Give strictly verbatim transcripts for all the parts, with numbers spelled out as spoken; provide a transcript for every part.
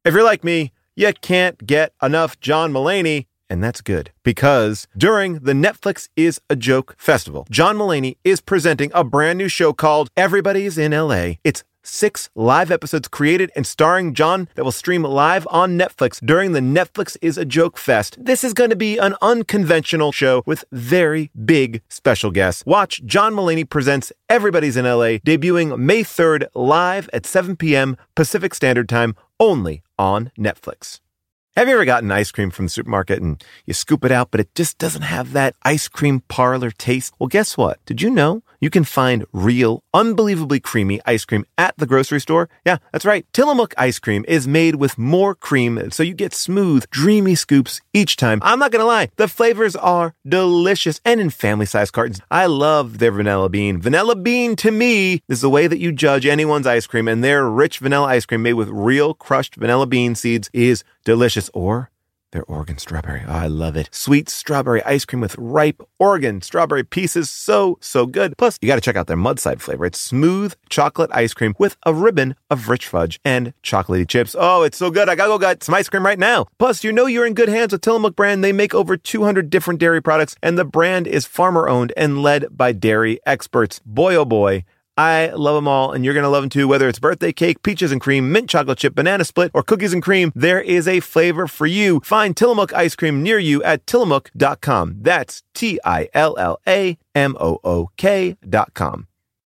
If you're like me, you can't get enough John Mulaney. And that's good, because during the Netflix Is a Joke Festival, John Mulaney is presenting a brand new show called Everybody's in L A. It's six live episodes created and starring John that will stream live on Netflix during the Netflix Is a Joke Fest. This is going to be an unconventional show with very big special guests. Watch John Mulaney Presents Everybody's in L A, debuting May third live at seven p.m. Pacific Standard Time, only on Netflix. Have you ever gotten ice cream from the supermarket and you scoop it out, but it just doesn't have that ice cream parlor taste? Well, guess what? Did you know you can find real, unbelievably creamy ice cream at the grocery store? Yeah, that's right. Tillamook ice cream is made with more cream, so you get smooth, dreamy scoops each time. I'm not going to lie. The flavors are delicious and in family-sized cartons. I love their vanilla bean. Vanilla bean, to me, is the way that you judge anyone's ice cream, and their rich vanilla ice cream made with real crushed vanilla bean seeds is delicious. Or their Oregon strawberry. Oh, I love it. Sweet strawberry ice cream with ripe Oregon strawberry pieces. So, so good. Plus, you got to check out their Mudside flavor. It's smooth chocolate ice cream with a ribbon of rich fudge and chocolatey chips. Oh, it's so good. I gotta go get some ice cream right now. Plus, you know you're in good hands with Tillamook brand. They make over two hundred different dairy products, and the brand is farmer owned and led by dairy experts. Boy, oh boy. I love them all, and you're going to love them too. Whether it's birthday cake, peaches and cream, mint chocolate chip, banana split, or cookies and cream, there is a flavor for you. Find Tillamook ice cream near you at tillamook dot com. That's T I L L A M O O K dot com.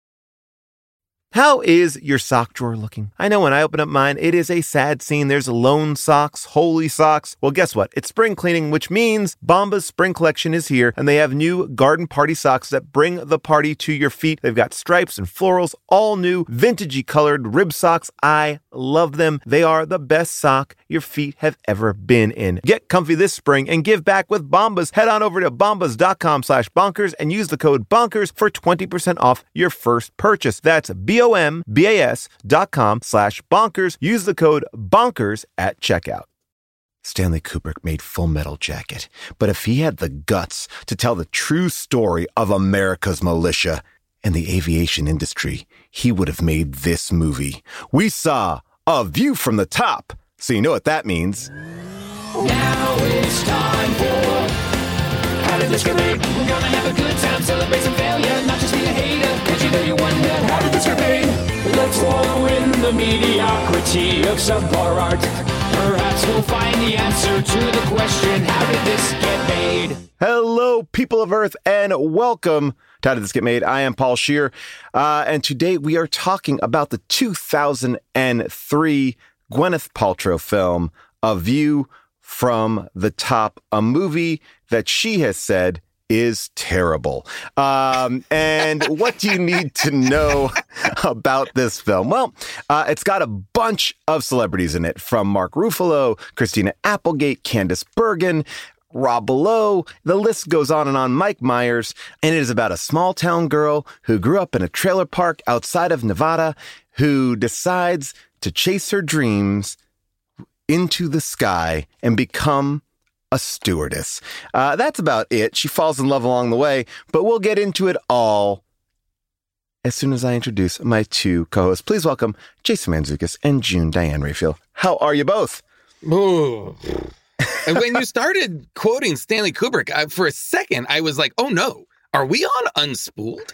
How is your sock drawer looking? I know when I open up mine, it is a sad scene. There's lone socks, holy socks. Well, guess what? It's spring cleaning, which means Bombas Spring Collection is here, and they have new garden party socks that bring the party to your feet. They've got stripes and florals, all new, vintagey colored rib socks. I love them. They are the best sock your feet have ever been in. Get comfy this spring and give back with Bombas. Head on over to bombas dot com slash bonkers and use the code bonkers for twenty percent off your first purchase. That's B O M B A S dot com slash bonkers. Use the code bonkers at checkout. Stanley Kubrick made Full Metal Jacket, but if he had the guts to tell the true story of America's militia and the aviation industry, he would have made this movie. We saw A View from the Top, so you know what that means. Now it's time for How Did This Get Made? We're gonna have a good time, celebrate some failure, not just be a hater. Cause you know you wonder, how did this get made? Let's wallow in the mediocrity of subpar art. Perhaps we'll find the answer to the question, how did this get made? Hello, people of Earth, and welcome to How Did This Get Made? I am Paul Scheer, uh, and today we are talking about the two thousand three Gwyneth Paltrow film, A View from the Top, a movie that she has said is terrible. Um, and what do you need to know about this film? Well, uh, it's got a bunch of celebrities in it, from Mark Ruffalo, Christina Applegate, Candice Bergen, Rob Lowe. The list goes on and on. Mike Myers. And it is about a small town girl who grew up in a trailer park outside of Nevada, who decides to chase her dreams into the sky and become a stewardess. Uh, that's about it. She falls in love along the way, but we'll get into it all as soon as I introduce my two co-hosts. Please welcome Jason Mantzoukas and June Diane Raphael. How are you both? Ooh. And when you started quoting Stanley Kubrick, I, for a second, I was like, oh no. Are we on Unspooled?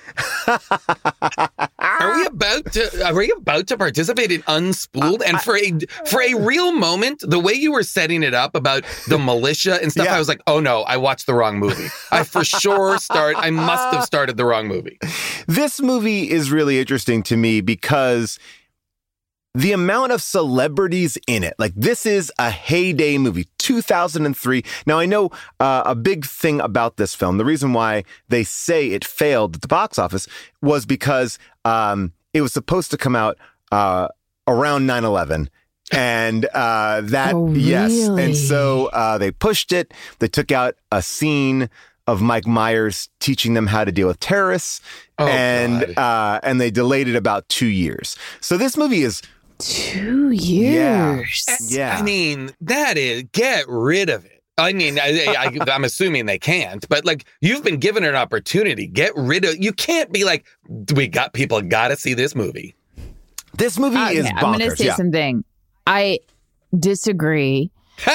Are we about to are we about to participate in Unspooled? And for a for a real moment, the way you were setting it up about the militia and stuff, yeah. I was like, oh no, I watched the wrong movie. I for sure start I must have started the wrong movie. This movie is really interesting to me because the amount of celebrities in it, like this is a heyday movie, two thousand three. Now, I know uh, a big thing about this film, the reason why they say it failed at the box office was because um, it was supposed to come out uh, around nine eleven. And uh, that, oh, yes. really? And so uh, they pushed it. They took out a scene of Mike Myers teaching them how to deal with terrorists. Oh, and uh, and they delayed it about two years. So this movie is Two years. Yeah. yeah. I mean, that is, get rid of it. I mean, I, I, I'm assuming they can't, but like, you've been given an opportunity. Get rid of, you can't be like, we got, people got to see this movie. This movie uh, is yeah, bonkers. I'm going to say yeah. something. I, disagree.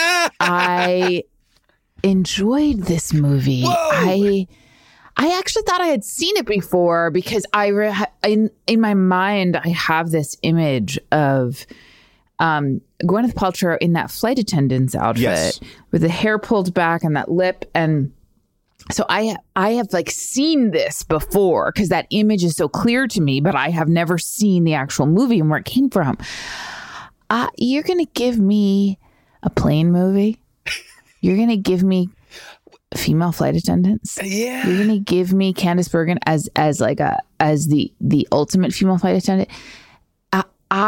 I enjoyed this movie. Whoa. I I actually thought I had seen it before because I re- in in my mind I have this image of um, Gwyneth Paltrow in that flight attendant's outfit Yes. with the hair pulled back and that lip, and so I I have like seen this before because that image is so clear to me, but I have never seen the actual movie and where it came from. Uh, you're gonna give me a plane movie? You're gonna give me female flight attendants? Yeah. You're gonna give me Candice Bergen as as like a as the the ultimate female flight attendant? Uh,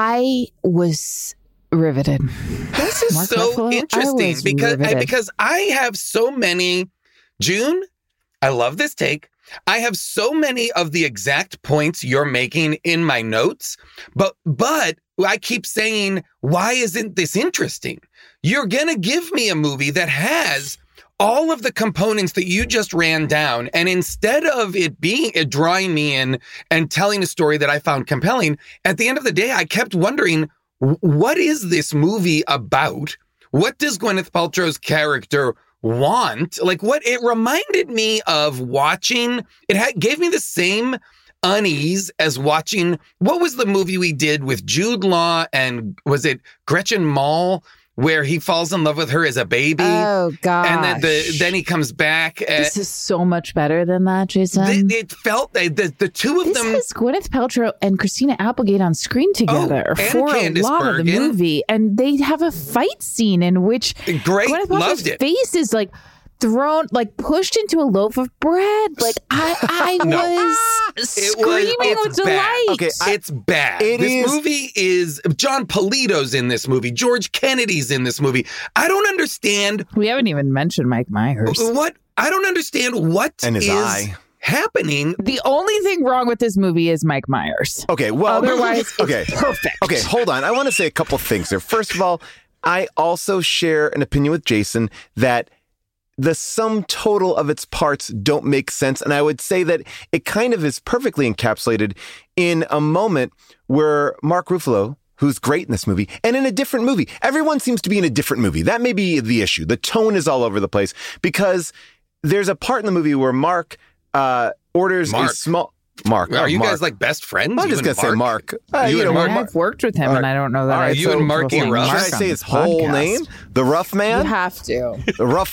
I was riveted. This is Mark so Ruffalo, I interesting was because riveted. because I have so many. June, I love this take. I have so many of the exact points you're making in my notes, but but I keep saying, why isn't this interesting? You're gonna give me a movie that has all of the components that you just ran down, and instead of it being it drawing me in and telling a story that I found compelling, at the end of the day, I kept wondering, what is this movie about? What does Gwyneth Paltrow's character want? Like, what it reminded me of watching, it had, gave me the same unease as watching, what was the movie we did with Jude Law and was it Gretchen Mol, where he falls in love with her as a baby? Oh gosh! And then, the, then he comes back. And this is so much better than that, Jason. th- it felt, the, the, the two of This them... is Gwyneth Paltrow and Christina Applegate on screen together Oh, and for Candice a lot of the Bergen. movie, and they have a fight scene in which Great, Gwyneth Paltrow's loved it. face is like thrown, like pushed into a loaf of bread. Like I, I No. was It screaming was, with it's delight. bad. Okay, I- it's bad. It this is- movie is John Polito's in this movie. George Kennedy's in this movie. I don't understand We haven't even mentioned Mike Myers. what I don't understand what And his is eye. happening. The only thing wrong with this movie is Mike Myers. Okay, well, Otherwise, okay, it's perfect. okay, hold on. I want to say a couple things there. First of all, I also share an opinion with Jason that the sum total of its parts don't make sense. And I would say that it kind of is perfectly encapsulated in a moment where Mark Ruffalo, who's great in this movie, and in a different movie. Everyone seems to be in a different movie. That may be the issue. The tone is all over the place because there's a part in the movie where Mark uh, orders Mark. a small... Mark. Are oh, you Mark. guys like best friends? I'm You just and going to say Mark. Uh, You you and know, Mark. And Mark. I've worked with him, All and right. I don't know that All right, I you feel and Marky comfortable Ruff. saying Should I Mark say on his the whole podcast. name? The Rough Man? You have to. The rough,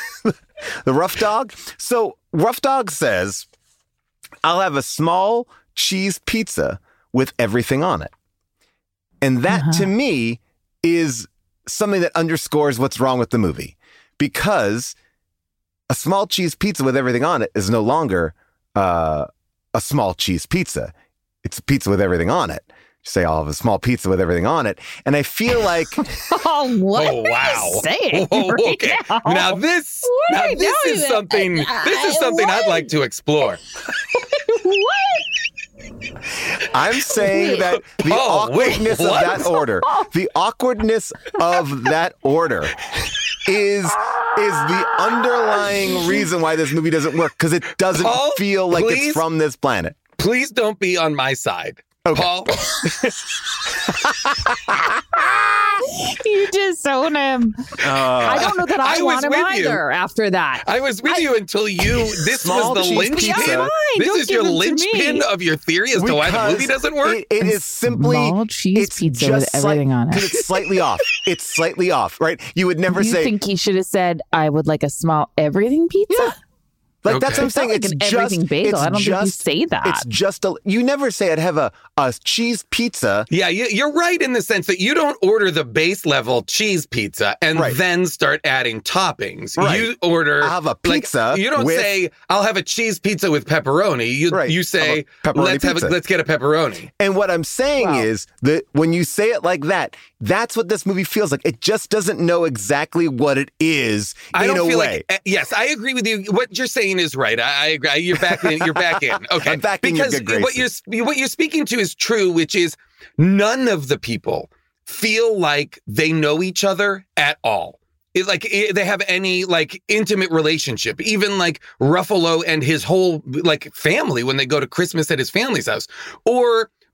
the rough dog. So Rough Dog says, I'll have a small cheese pizza with everything on it. And that Uh-huh. to me is something that underscores what's wrong with the movie, because a small cheese pizza with everything on it is no longer uh, a small cheese pizza. It's a pizza with everything on it. You say I'll have a small pizza with everything on it. And I feel like Oh, what Oh are wow! you saying? Oh, right okay. now? Now this, What now are you this doing is that- something. I- This is I- something I'd what? like to explore. What? I'm saying Wait. that the Oh, wait, awkwardness of what? that order, the awkwardness of that order is is the underlying reason why this movie doesn't work, because it doesn't Paul, feel like please? it's from this planet. Please don't be on my side, Okay. Paul. You disown him. I don't know that I, I want was him with you. either after that. I was with you until you. This Small was the cheese linchpin. pizza. Fine, This don't is give your them to linchpin me. of your theory as to why the Because movie doesn't work. It, it is simply Small cheese it's pizza just with everything on it. because it's slightly off. It's slightly off, right? You would never You say think he should have said, "I would like a small everything pizza"? Yeah. Like that's Okay. what I'm saying. It's It's not like just an everything bagel. It's I don't think you just, say that. It's just a. You never say I'd have a a cheese pizza. Yeah, you, you're right in the sense that you don't order the base level cheese pizza and Right. then start adding toppings. Right. You order. I'll have a pizza Like, you don't with- say I'll have a cheese pizza with pepperoni. You Right. you I'll say have a pepperoni let's have a, pizza. let's get a pepperoni. And what I'm saying Wow. is that when you say it like that, that's what this movie feels like. It just doesn't know exactly what it is I in don't a feel way. like. uh, Yes, I agree with you. What you're saying is right. I, I agree. You're back in. You're back in. Okay, I'm back in your because good what you're what you're speaking to is true, which is none of the people feel like they know each other at all. It, like it, they have any like intimate relationship. Even like Ruffalo and his whole like family when they go to Christmas at his family's house, or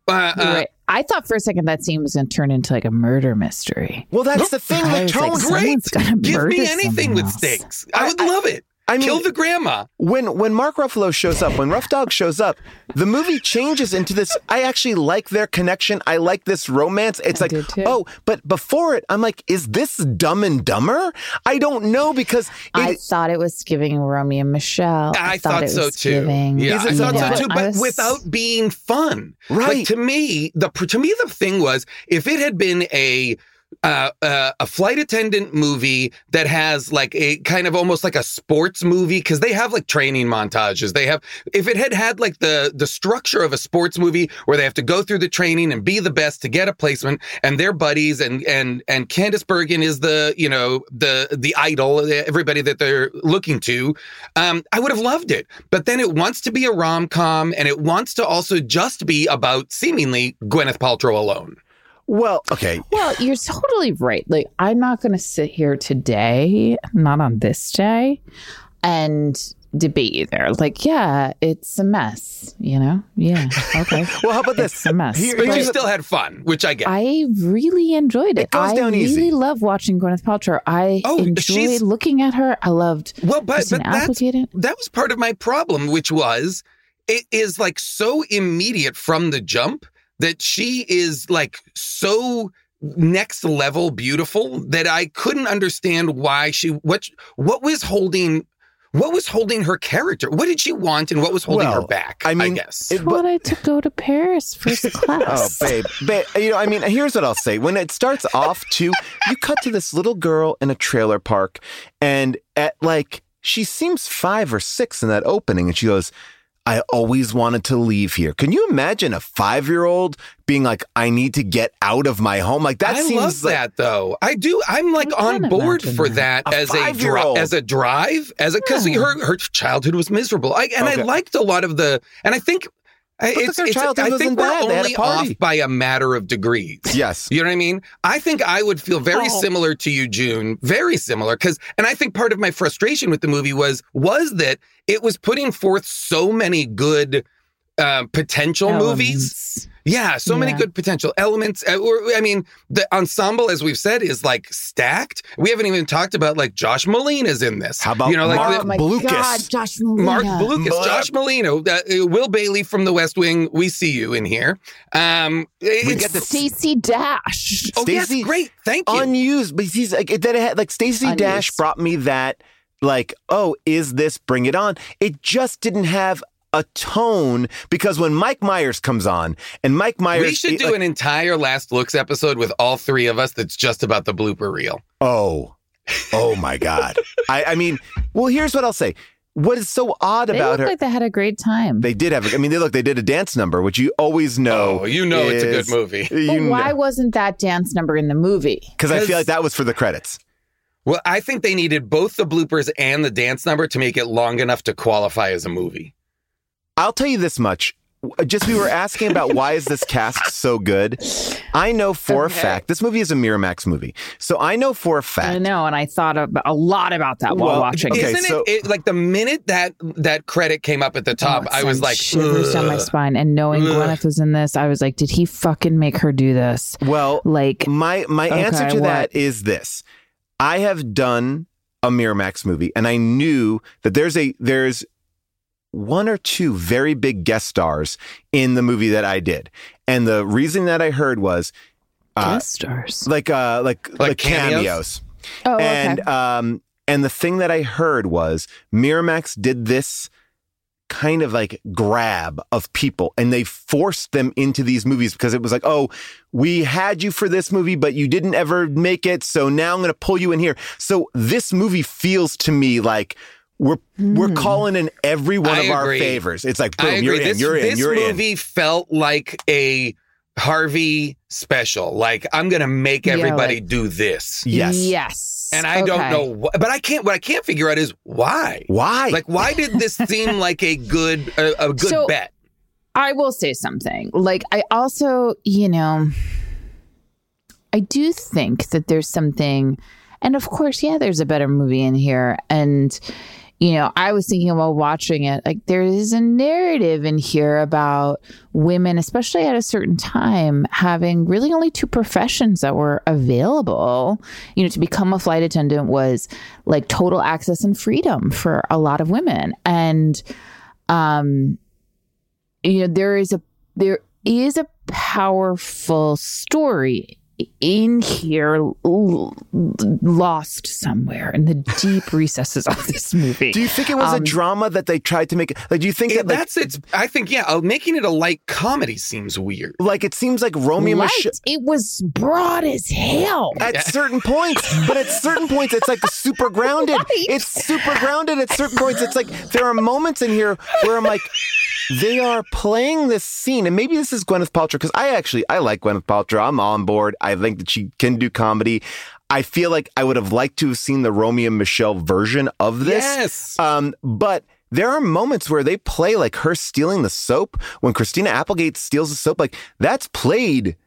Uh, uh, Right. I thought for a second that scene was going to turn into like a murder mystery. Well, that's the thing. I The was like, tone, great. someone's gotta Give murder me anything someone with else. stakes. I would I- love it. I mean, Kill the grandma. when when Mark Ruffalo shows up, when Rough Dog shows up, the movie changes into this. I actually like their connection. I like this romance. It's I like, did too. oh, but before it, I'm like, is this Dumb and Dumber? I don't know because I it, thought it was giving Romeo and Michelle. I, thought, it so was too. Giving, Yeah, Is it I thought so so too? too, I but was- without being fun. Right. Like, to me, the to me the thing was if it had been a uh, uh, a flight attendant movie that has like a kind of almost like a sports movie, because they have like training montages. They have, if it had had like the the structure of a sports movie where they have to go through the training and be the best to get a placement, and their buddies and and and Candice Bergen is the you know the the idol, everybody that they're looking to. Um, I would have loved it, but then it wants to be a rom com, and it wants to also just be about seemingly Gwyneth Paltrow alone. well, okay. Well, you're totally right. Like, I'm not going to sit here today, not on this day, and debate you there. Like, yeah, it's a mess, you know? Yeah, okay. Well, how about this? It's a mess. Here- But you here's the- still had fun, which I get. I really enjoyed it. It goes I down really easy. love watching Gwyneth Paltrow. I Oh, enjoyed she's- looking at her. I loved well, but, Christina but that's, Applegate. that was part of my problem, which was it is like so immediate from the jump that she is like so next level beautiful that I couldn't understand why she what what was holding what was holding her character. What did she want and what was holding Well, her back? I mean, guess. it- I wanted to go to Paris first Oh, class. babe, babe, you know, I mean, here's what I'll say. When it starts off, too, you cut to this little girl in a trailer park, and at like, she seems five or six in that opening, and she goes, I always wanted to leave here. Can you imagine a five-year-old being like, I need to get out of my home? Like, that I seems love like, that though. I do. I'm like I on can board imagine for that. that, A as a dri- five-year-old. as a drive, as a because Yeah. her her childhood was miserable. I, and Okay. I liked a lot of the, and I think I- it's, their it's childhood I wasn't think we're bad. They had a only party. off by a matter of degrees. Yes. You know what I mean? I think I would feel very Oh. similar to you, June. Very similar. Because, and I think part of my frustration with the movie was, was that it was putting forth so many good uh, potential movies. Elements. Yeah, so many Yeah. good potential elements. Uh, or- I mean, the ensemble, as we've said, is like stacked. We haven't even talked about like Josh Molina's in this. How about you know, like Mark Oh the- my Blucas. God, Josh Molina. Mark Blucas, Mark- Josh Molino, uh, uh, Will Bailey from The West Wing. We see you in here. Um, it's- get the- Stacey Dash. Oh Stacey- yes, great. Thank you. unused, but he's like that. It had like Stacey Unused. Dash brought me that. Like, oh, is this Bring It On? It just didn't have a tone because when Mike Myers comes on, and Mike Myers, we should it, do like, an entire Last Looks episode with all three of us. That's just about the blooper reel. oh, oh my God. I, I mean, well, here's what I'll say. What is so odd They about look her? like they had a great time. They did have. I mean, they look. They did a dance number, which you always know. Oh, you know it's a is- good movie. but You why wasn't that dance number in the movie? Because I feel 'Cause- like that was for the credits. Well, I think they needed both the bloopers and the dance number to make it long enough to qualify as a movie. I'll tell you this much. Just we were asking about why is this cast so good. I know for Okay. a fact this movie is a Miramax movie, so I know for a fact. I know, and I thought about, a lot about that while Well, watching. okay, Isn't so- it, it like the minute that that credit came up at the top, Oh, it I was sent like, shivers down my "Ugh." spine. And knowing Ugh. Gwyneth was in this, I was like, did he fucking make her do this? Well, Like, my my Okay, answer to what? that is this: I have done a Miramax movie, and I knew that there's a there's one or two very big guest stars in the movie that I did, and the reason that I heard was uh, guest stars. like uh like like, cameos? cameos. Oh, okay. And um and the thing that I heard was Miramax did this kind of like grab of people and they forced them into these movies because it was like, oh, we had you for this movie, but you didn't ever make it. So now I'm going to pull you in here. So this movie feels to me like we're we're calling in every one I of our agree. favors. It's like, I boom, agree. you're in, this you're in, this you're in. movie felt like a Harvey special. Like, I'm going to make Yeah, everybody like- do this. Yes. Yes. And I don't Okay. know, wh- but I can't, what I can't figure out is why. Why? Like, why did this seem like a good, a, a good So- bet? I will say something. Like, I also, you know, I do think that there's something, and of course, yeah, there's a better movie in here. And, you know, I was thinking while watching it, like there is a narrative in here about women, especially at a certain time, having really only two professions that were available. You know, to become a flight attendant was like total access and freedom for a lot of women. And, um, you know, there is a, there is a powerful story in here, l- lost somewhere in the deep recesses of this movie. Do you think it was um, a drama that they tried to make? Like, do you think it, that like, that's it's? I think yeah, uh, making it a light comedy seems weird. Like it seems like Romeo light, Michelle. It was broad as hell at yeah. certain points, but at certain points it's like super grounded. Right. It's super grounded at certain points. It's like there are moments in here where I'm like, they are playing this scene, and maybe this is Gwyneth Paltrow, because I actually, I like Gwyneth Paltrow. I'm on board. I think that she can do comedy. I feel like I would have liked to have seen the Romeo and Michelle version of this. Yes. Um, but there are moments where they play like her stealing the soap. When Christina Applegate steals the soap, like that's played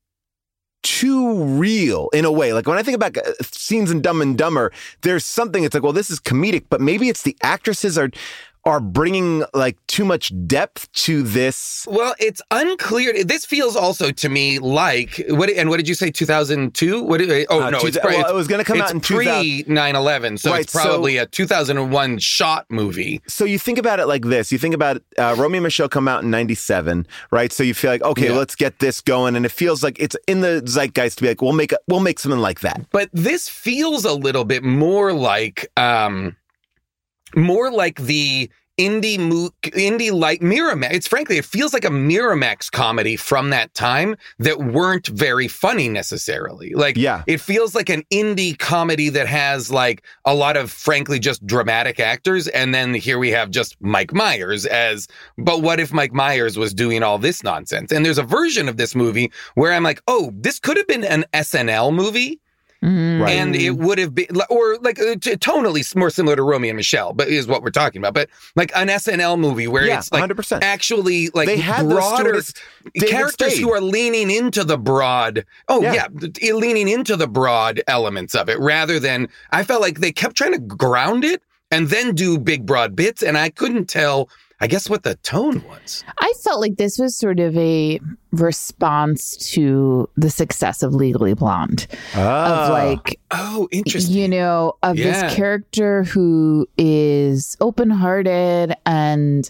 too real in a way. Like when I think about scenes in Dumb and Dumber, there's something, it's like, well, this is comedic, but maybe it's the actresses are are bringing like too much depth to this. Well, it's unclear. This feels also to me like what? And what did you say? two thousand two? What? Did, oh uh, no, two, it's probably, well, it was going to come it's out in pre nine eleven, so right, it's probably so, a two thousand one shot movie. So you think about it like this. You think about uh, Romeo and Michelle come out in ninety-seven, right? So you feel like, okay, yeah. let's get this going, and it feels like it's in the zeitgeist to be like, we'll make a, we'll make something like that. But this feels a little bit more like, um, more like the indie mo- indie like Miramax. It's frankly, it feels like a Miramax comedy from that time that weren't very funny necessarily. Like, yeah. it feels like an indie comedy that has like a lot of frankly just dramatic actors, and then here we have just Mike Myers as. But what if Mike Myers was doing all this nonsense? And there's a version of this movie where I'm like, oh, this could have been an S N L movie. Mm-hmm. Right. And it would have been, or like uh, t- tonally more similar to Romeo and Michelle, but is what we're talking about. But like an S N L movie where yeah, it's like one hundred percent. Actually like they had broader the characters Spade. who are leaning into the broad. Oh yeah. yeah, leaning into the broad elements of it rather than, I felt like they kept trying to ground it and then do big broad bits, and I couldn't tell, I guess, what the tone was. I felt like this was sort of a response to the success of Legally Blonde. Oh. Of like, oh, interesting. You know, of yeah. this character who is open-hearted and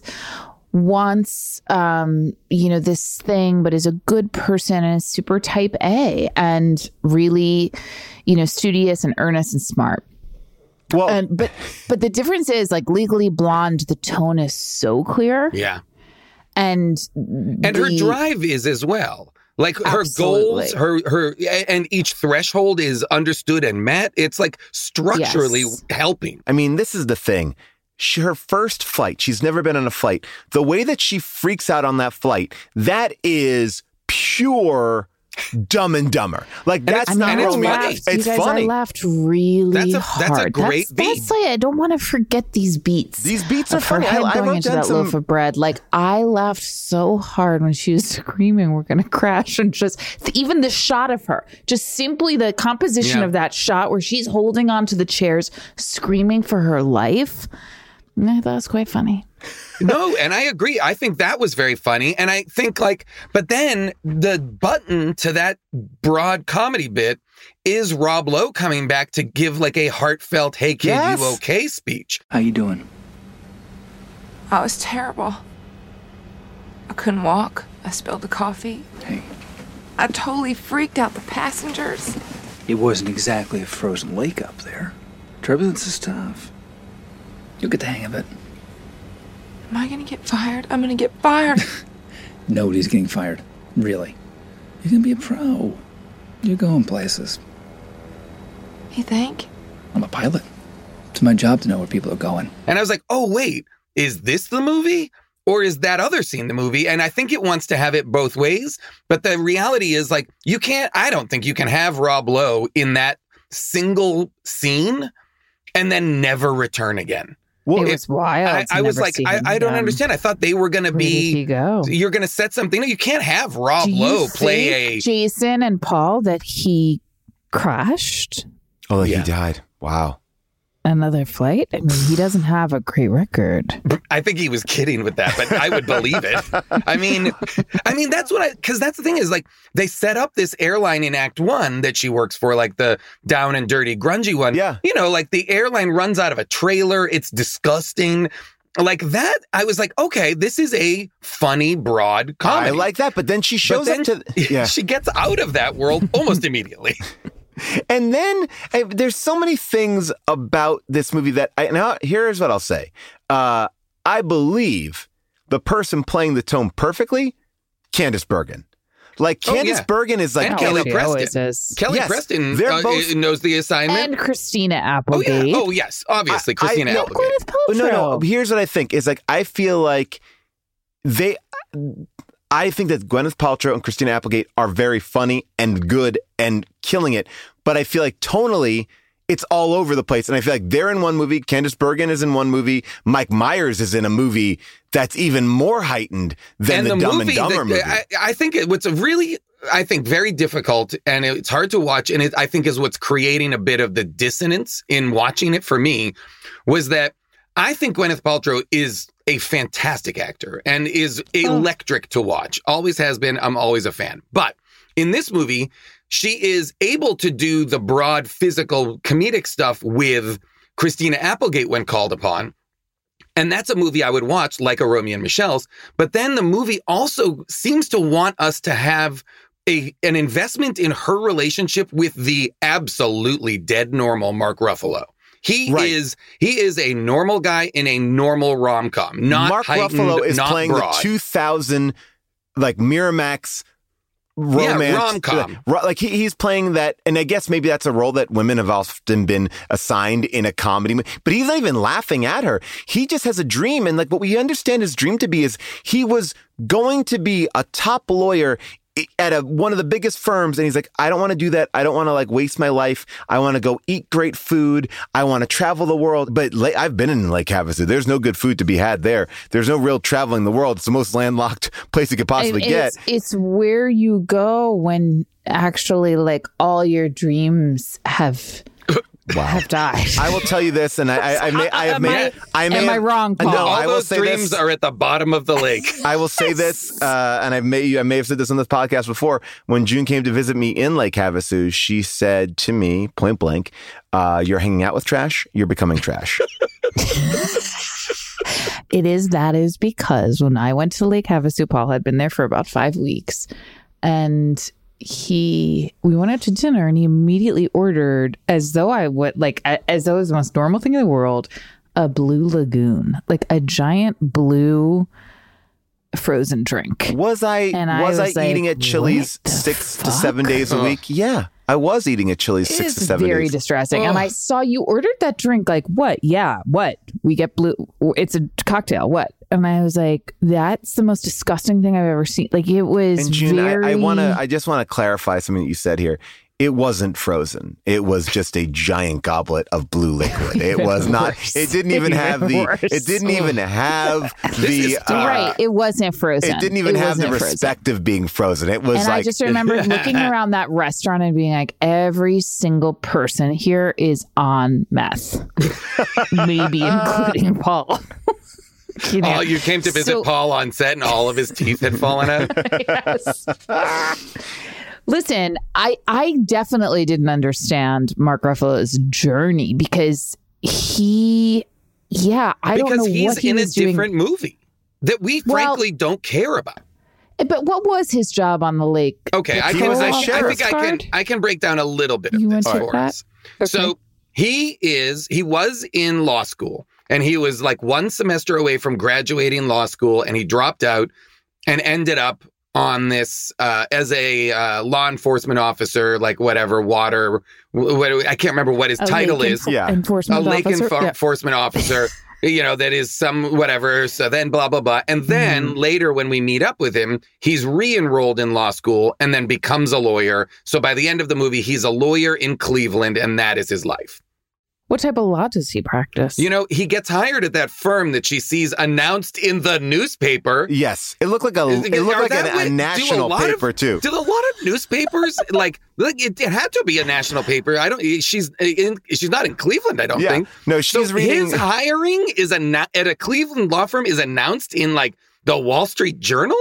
wants, um, you know, this thing, but is a good person and is super type A and really, you know, studious and earnest and smart. Well, and, but but the difference is like Legally Blonde, the tone is so clear. Yeah. And and the, her drive is as well. Like her absolutely. goals, her her and each threshold is understood and met. It's like structurally yes. helping. I mean, this is the thing. She, her first flight, she's never been on a flight. The way that she freaks out on that flight, that is pure Dumb and Dumber. Like, that's it's, not it's Romeo. funny. It's you guys, funny. I laughed really that's a, hard. That's a great that's, beat. That's why I don't want to forget these beats. These beats are of her funny. head I, I going wrote into down that some... loaf of bread. Like, I laughed so hard when she was screaming, "We're going to crash!" And just even the shot of her, just simply the composition yeah. of that shot where she's holding onto the chairs, screaming for her life. I thought it was quite funny. No, and I agree. I think that was very funny. And I think like, but then the button to that broad comedy bit is Rob Lowe coming back to give like a heartfelt, "Hey kid, yes. you okay?" speech. How you doing? I was terrible. I couldn't walk. I spilled the coffee. Hey, I totally freaked out the passengers. it wasn't exactly a frozen lake up there. Turbulence is tough. You'll get the hang of it. Am I gonna get fired? I'm gonna get fired. Nobody's getting fired. Really. You're gonna be a pro. You're going places. You think? I'm a pilot. It's my job to know where people are going. And I was like, oh, wait, is this the movie? Or is that other scene the movie? And I think it wants to have it both ways. But the reality is like, you can't, I don't think you can have Rob Lowe in that single scene and then never return again. Well, it was wild. I, I was like, I, I don't again. understand. I thought they were going to Where be. did he go? You're going to set something. No, you can't have Rob Do you Lowe think, play a. Jason and Paul, that he crashed? Oh, Yeah. he died. Wow. another flight? I mean, he doesn't have a great record. I think he was kidding with that, but I would believe it. I mean, I mean, that's what I, because that's the thing is like, they set up this airline in Act One that she works for, like the down and dirty, grungy one. Yeah. You know, like the airline runs out of a trailer. It's disgusting. Like that, I was like, okay, this is a funny, broad comedy. I like that, but then she shows then up to... Yeah. She gets out of that world almost immediately. And then I, there's so many things about this movie that I now here's what I'll say. Uh, I believe the person playing the tone perfectly, Candice Bergen. Like Candice oh, yeah. Bergen is like and Kelly Kelly Preston. Is. Kelly yes, Preston they're uh, both, knows the assignment. And Christina oh, Applegate. yeah. oh yes, obviously I, Christina I, no, Applegate. Gwyneth Paltrow. No, no. Here's what I think is like I feel like they. I think that Gwyneth Paltrow and Christina Applegate are very funny and good and killing it. But I feel like tonally, it's all over the place. And I feel like they're in one movie. Candice Bergen is in one movie. Mike Myers is in a movie that's even more heightened than and the, the Dumb movie, and Dumber the, movie. I, I think it, what's a really, I think, very difficult and it's hard to watch. And it, I think is what's creating a bit of the dissonance in watching it for me was that I think Gwyneth Paltrow is a fantastic actor and is electric to watch. Always has been. I'm always a fan. But in this movie, she is able to do the broad physical comedic stuff with Christina Applegate when called upon. And that's a movie I would watch like a Romeo and Michelle's. But then the movie also seems to want us to have a an investment in her relationship with the absolutely dead normal Mark Ruffalo. He right. is he is a normal guy in a normal rom-com. Not Mark Ruffalo is not playing broad. the two thousand like Miramax romance. Yeah, rom-com. Like he, he's playing that, and I guess maybe that's a role that women have often been assigned in a comedy. But he's not even laughing at her. He just has a dream, and like what we understand his dream to be is he was going to be a top lawyer at a, one of the biggest firms. And he's like, I don't want to do that. I don't want to like waste my life. I want to go eat great food. I want to travel the world. But Lake, I've been in Lake Havasu. There's no good food to be had there. There's no real traveling the world. It's the most landlocked place you could possibly it's, get. It's where you go when actually like all your dreams have Wow. have died. I will tell you this, and I, I, I may, I have am made, I, I may am have, I wrong, Paul? No, All I will those say dreams this. are at the bottom of the lake. I will say this, uh, and I may, I may have said this on this podcast before. When June came to visit me in Lake Havasu, she said to me, point blank, uh, "You're hanging out with trash. You're becoming trash." It is. That is because when I went to Lake Havasu, Paul had been there for about five weeks, and he we went out to dinner and he immediately ordered, as though I would like as though it was the most normal thing in the world, a Blue Lagoon, like a giant blue frozen drink. Was I and was I, I was eating like, at Chili's six fuck? to seven days a week? Yeah, I was eating at Chili's it six to seven very days. distressing. Ugh. And I saw you ordered that drink. Like, what? Yeah, what? We get blue. It's a cocktail. What? And I was like, that's the most disgusting thing I've ever seen. Like, it was and June, very... I, I want to. I just want to clarify something that you said here. It wasn't frozen. It was just a giant goblet of blue liquid. It was not. Worse. It didn't even have the. Worse. It didn't even have the. Uh, right. It wasn't frozen. It didn't even it have the frozen. respect of being frozen. It was and like. I just remember looking around that restaurant and being like, every single person here is on meth, maybe including Paul. You know? Oh, you came to visit so, Paul on set and all of his teeth had fallen out? Yes. Listen, I, I definitely didn't understand Mark Ruffalo's journey because he, yeah, I because don't know he's what he in was a doing. different movie that we frankly well, don't care about. But what was his job on the lake? Okay, I can. I, I think I can. I can break down a little bit of you this want to for us. Okay. So he is. He was in law school. And he was like one semester away from graduating law school, and he dropped out and ended up on this uh, as a uh, law enforcement officer, like whatever, water, what, I can't remember what his a title lake is. Enfor- yeah. Enforcement a lake officer. Enfor- yeah. enforcement officer, you know, that is some whatever. So then blah, blah, blah. And then mm. later when we meet up with him, he's re-enrolled in law school and then becomes a lawyer. So by the end of the movie, he's a lawyer in Cleveland, and that is his life. What type of law does he practice? You know, he gets hired at that firm that she sees announced in the newspaper. Yes. It looked like a it looked like a, a national a paper of, too. Did a lot of newspapers like like it, it had to be a national paper. I don't she's in she's not in Cleveland, I don't yeah. think. No, she's so reading his hiring is a at a Cleveland law firm is announced in like the Wall Street Journal?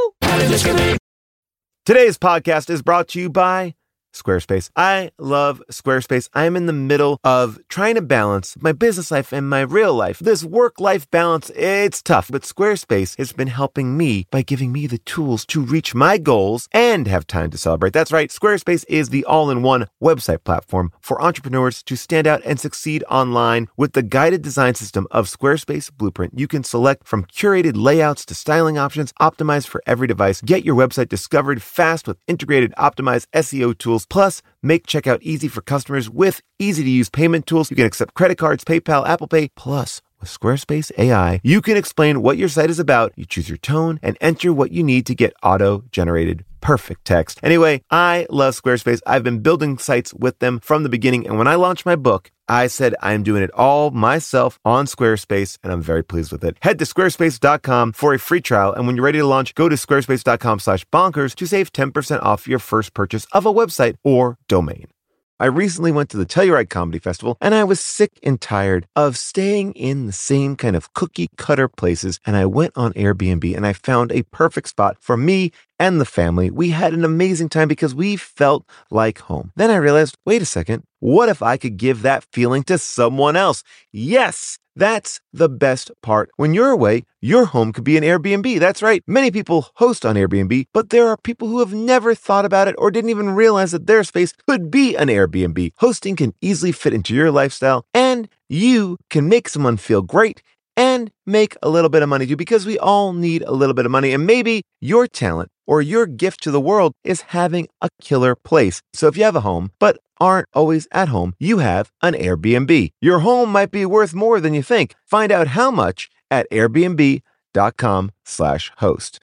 Today's podcast is brought to you by Squarespace. I love Squarespace. I'm in the middle of trying to balance my business life and my real life. This work-life balance, it's tough, but Squarespace has been helping me by giving me the tools to reach my goals and have time to celebrate. That's right. Squarespace is the all-in-one website platform for entrepreneurs to stand out and succeed online. With the guided design system of Squarespace Blueprint, you can select from curated layouts to styling options optimized for every device. Get your website discovered fast with integrated optimized S E O tools. Plus, make checkout easy for customers with easy-to-use payment tools. You can accept credit cards, PayPal, Apple Pay. Plus, with Squarespace A I, you can explain what your site is about. You choose your tone and enter what you need to get auto-generated perfect text. Anyway, I love Squarespace. I've been building sites with them from the beginning. And when I launched my book, I said I'm doing it all myself on Squarespace, and I'm very pleased with it. Head to squarespace dot com for a free trial. And when you're ready to launch, go to squarespace dot com slash bonkers to save ten percent off your first purchase of a website or domain. I recently went to the Telluride Comedy Festival, and I was sick and tired of staying in the same kind of cookie cutter places. And I went on Airbnb and I found a perfect spot for me and the family. We had an amazing time because we felt like home. Then I realized, wait a second, what if I could give that feeling to someone else? Yes! That's the best part. When you're away, your home could be an Airbnb. That's right. Many people host on Airbnb, but there are people who have never thought about it or didn't even realize that their space could be an Airbnb. Hosting can easily fit into your lifestyle, and you can make someone feel great and make a little bit of money too, because we all need a little bit of money. And maybe your talent or your gift to the world is having a killer place. So if you have a home, but aren't always at home, you have an Airbnb. Your home might be worth more than you think. Find out how much at airbnb dot com slash host.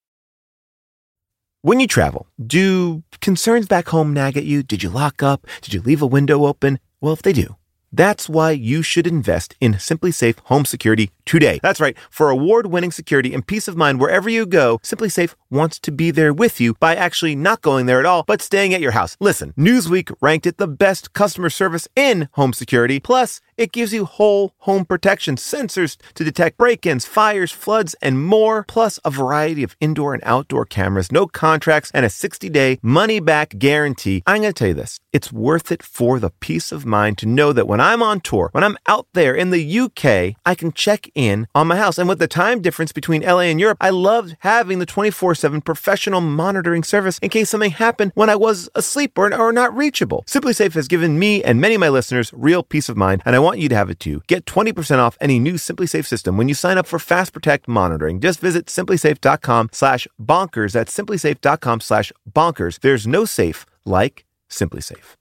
When you travel, do concerns back home nag at you? Did you lock up? Did you leave a window open? Well, if they do, that's why you should invest in Simply Safe Home Security today. That's right. For award-winning security and peace of mind wherever you go, Simply Safe wants to be there with you by actually not going there at all, but staying at your house. Listen, Newsweek ranked it the best customer service in home security. Plus, it gives you whole home protection, sensors to detect break-ins, fires, floods, and more, plus a variety of indoor and outdoor cameras, no contracts, and a sixty-day money-back guarantee. I'm going to tell you this. It's worth it for the peace of mind to know that when I'm on tour, when I'm out there in the U K, I can check in on my house. And with the time difference between L A and Europe, I loved having the twenty-four seven professional monitoring service in case something happened when I was asleep or, or not reachable. Simply Safe has given me and many of my listeners real peace of mind, and I want you to have it too. Get twenty percent off any new Simply Safe system when you sign up for Fast Protect monitoring. Just visit simply safe dot com slash bonkers. That's simply safe dot com slash bonkers. There's no safe like Simply Safe.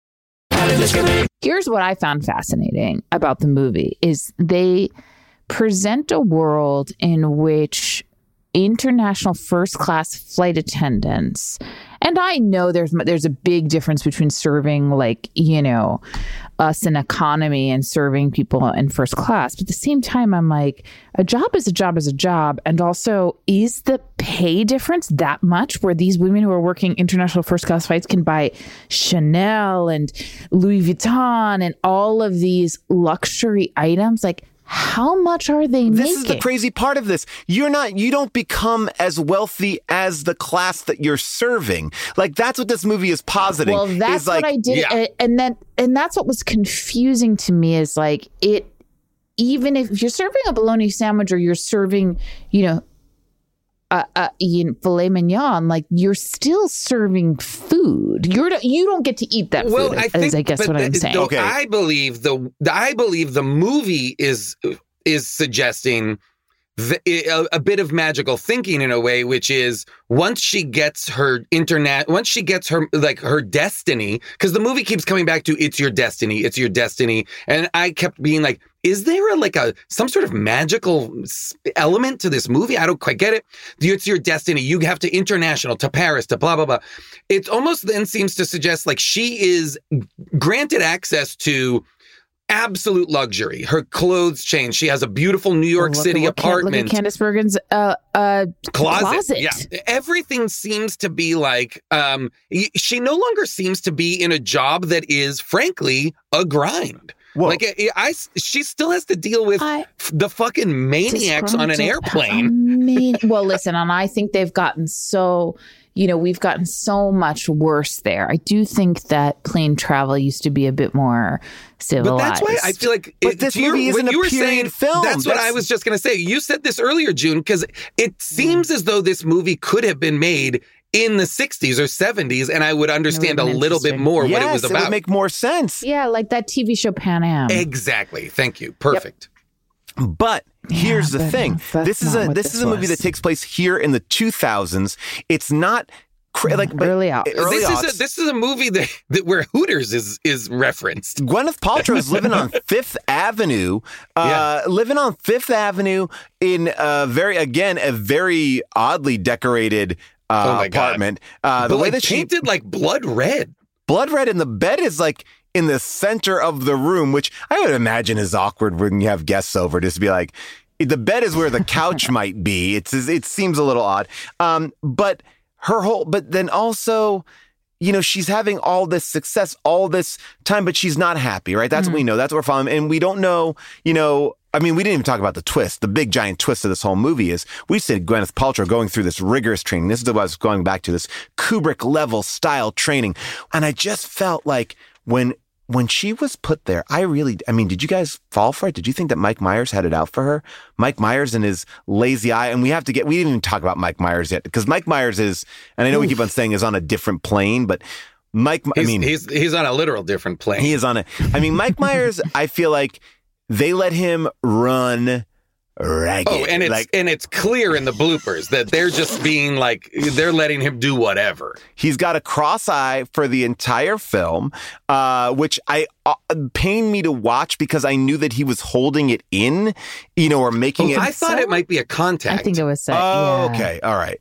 Here's what I found fascinating about the movie is they present a world in which international first class flight attendants, and I know there's there's a big difference between serving like, you know, us in economy and serving people in first class. But at the same time, I'm like, a job is a job is a job. And also, is the pay difference that much where these women who are working international first class flights can buy Chanel and Louis Vuitton and all of these luxury items? Like, how much are they making? This is the crazy part of this. You're not, you don't become as wealthy as the class that you're serving. Like, that's what this movie is positing. Well, that's like, what I did. yeah. And, and then, and that's what was confusing to me is like, it, even if you're serving a bologna sandwich or you're serving, you know, Uh, uh, you know, filet mignon, like you're still serving food. You're you don't get to eat that well, food. I think, is I guess but what the, I'm saying. The, Okay. I believe the I believe the movie is is suggesting the, a, a bit of magical thinking in a way, which is once she gets her internet, once she gets her like her destiny, because the movie keeps coming back to it's your destiny, it's your destiny, and I kept being like, is there a, like a some sort of magical element to this movie? I don't quite get it. It's your destiny. You have to international, to Paris, to blah, blah, blah. It almost then seems to suggest like she is granted access to absolute luxury. Her clothes change. She has a beautiful New York Well, look City at what Can- apartment. Look at Candice Bergen's uh, uh, closet. closet. Yeah. Everything seems to be like, um, y- she no longer seems to be in a job that is, frankly, a grind. Whoa. Like, I, I, she still has to deal with I- f- the fucking maniacs on an airplane. Amen. Well, listen, and I think they've gotten so, you know, we've gotten so much worse there. I do think that plane travel used to be a bit more civilized. But that's why I feel like But it, this to your- movie isn't when a you were period saying, film. That's what That's- I was just going to say. You said this earlier, June, because it seems as though this movie could have been made in the sixties or seventies, and I would understand a been little bit interesting. more yes, what it was it about. would make more sense. Yeah, like that T V show Pan Am. Exactly. Thank you. Perfect. But here's Yeah, the but thing: that's this is not a what this this is a movie was. that takes place here in the two thousands. It's not cra- like but- Early aughts. Early this aughts. is a, this is a movie that, that where Hooters is is referenced. Gwyneth Paltrow is living on Fifth Avenue, uh, living on Fifth Avenue in a very, again, a very oddly decorated uh, Oh my God. apartment. Uh, the But way like that she painted like blood red. blood red, and the bed is like in the center of the room, which I would imagine is awkward when you have guests over. Just to be like, the bed is where the couch might be. It's it seems a little odd. Um, but her whole, but then also, you know, she's having all this success, all this time, but she's not happy, right? That's what we know. That's what we're following. And we don't know, you know, I mean, we didn't even talk about the twist. The big giant twist of this whole movie is we said Gwyneth Paltrow going through this rigorous training. This is what I was going back to, this Kubrick level style training. And I just felt like when when she was put there, I really, I mean, did you guys fall for it? Did you think that Mike Myers had it out for her? Mike Myers and his lazy eye. And we have to get, we didn't even talk about Mike Myers yet, because Mike Myers is, and I know we keep on saying is on a different plane, but Mike, He's, I mean, he's he's on a literal different plane. he is on a, I mean, Mike Myers, I feel like they let him run ragged. Oh, and it's like, and it's clear in the bloopers that they're just being like, they're letting him do whatever. he's got a cross eye for the entire film, uh, which I uh, pained me to watch because I knew that he was holding it in, you know, or making Oh, it. I thought it might be a contact. I think it was set. Oh, yeah. okay. All right.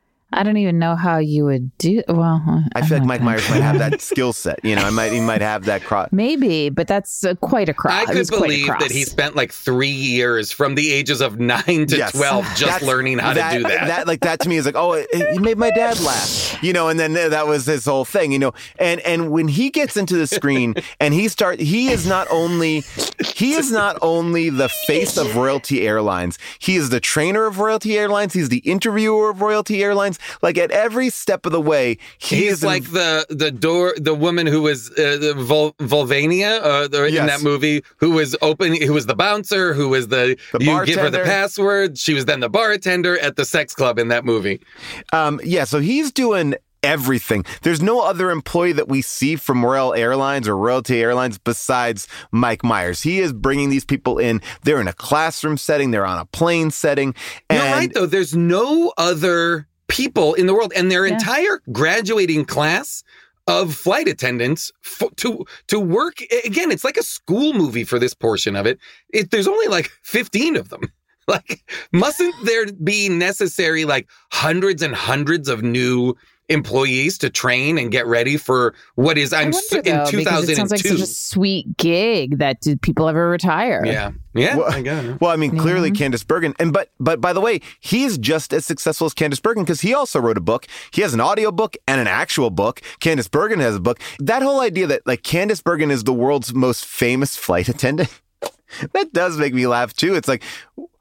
I don't even know how you would do. Well, I feel like Mike Myers might have that skill set. You know, I might he might have that cross. maybe, but that's uh, quite a cross. I It could was quite a believe cross. that he spent like three years from the ages of nine to Yes. twelve just That's- learning how to do that. That like that to me is like, oh, it, it- he made my dad laugh, you know, and then that was his whole thing, you know. And and when he gets into the screen and he start, he is not only he is not only the face of Royalty Airlines, he is the trainer of Royalty Airlines. He's the interviewer of Royalty Airlines. Like at every step of the way, he He's is like the the door the woman who was uh, the Vol- Volvania uh, the, in Yes. that movie, who was open, who was the bouncer, who was the, The you give her the bartender. password. She was then the bartender at the sex club in that movie. Um, yeah, so he's doing everything. There's no other employee that we see from Royal Airlines or Royalty Airlines besides Mike Myers. He is bringing these people in. They're in a classroom setting. They're on a plane setting. And You're right, though. There's no other people in the world, and their Yeah. entire graduating class of flight attendants f- to to work. Again, it's like a school movie for this portion of it. It there's only like fifteen of them. Like, mustn't there be necessary like hundreds and hundreds of new employees to train and get ready for what is I I'm wonder, s- in though, two because thousand it sounds like two. such a sweet gig that did people ever retire? yeah, yeah. Well, I got it. well, I mean, clearly Mm-hmm. Candice Bergen, and but but by the way, he's just as successful as Candice Bergen because he also wrote a book. He has an audio book and an actual book. Candice Bergen has a book. That whole idea that like Candice Bergen is the world's most famous flight attendant, that does make me laugh too. It's like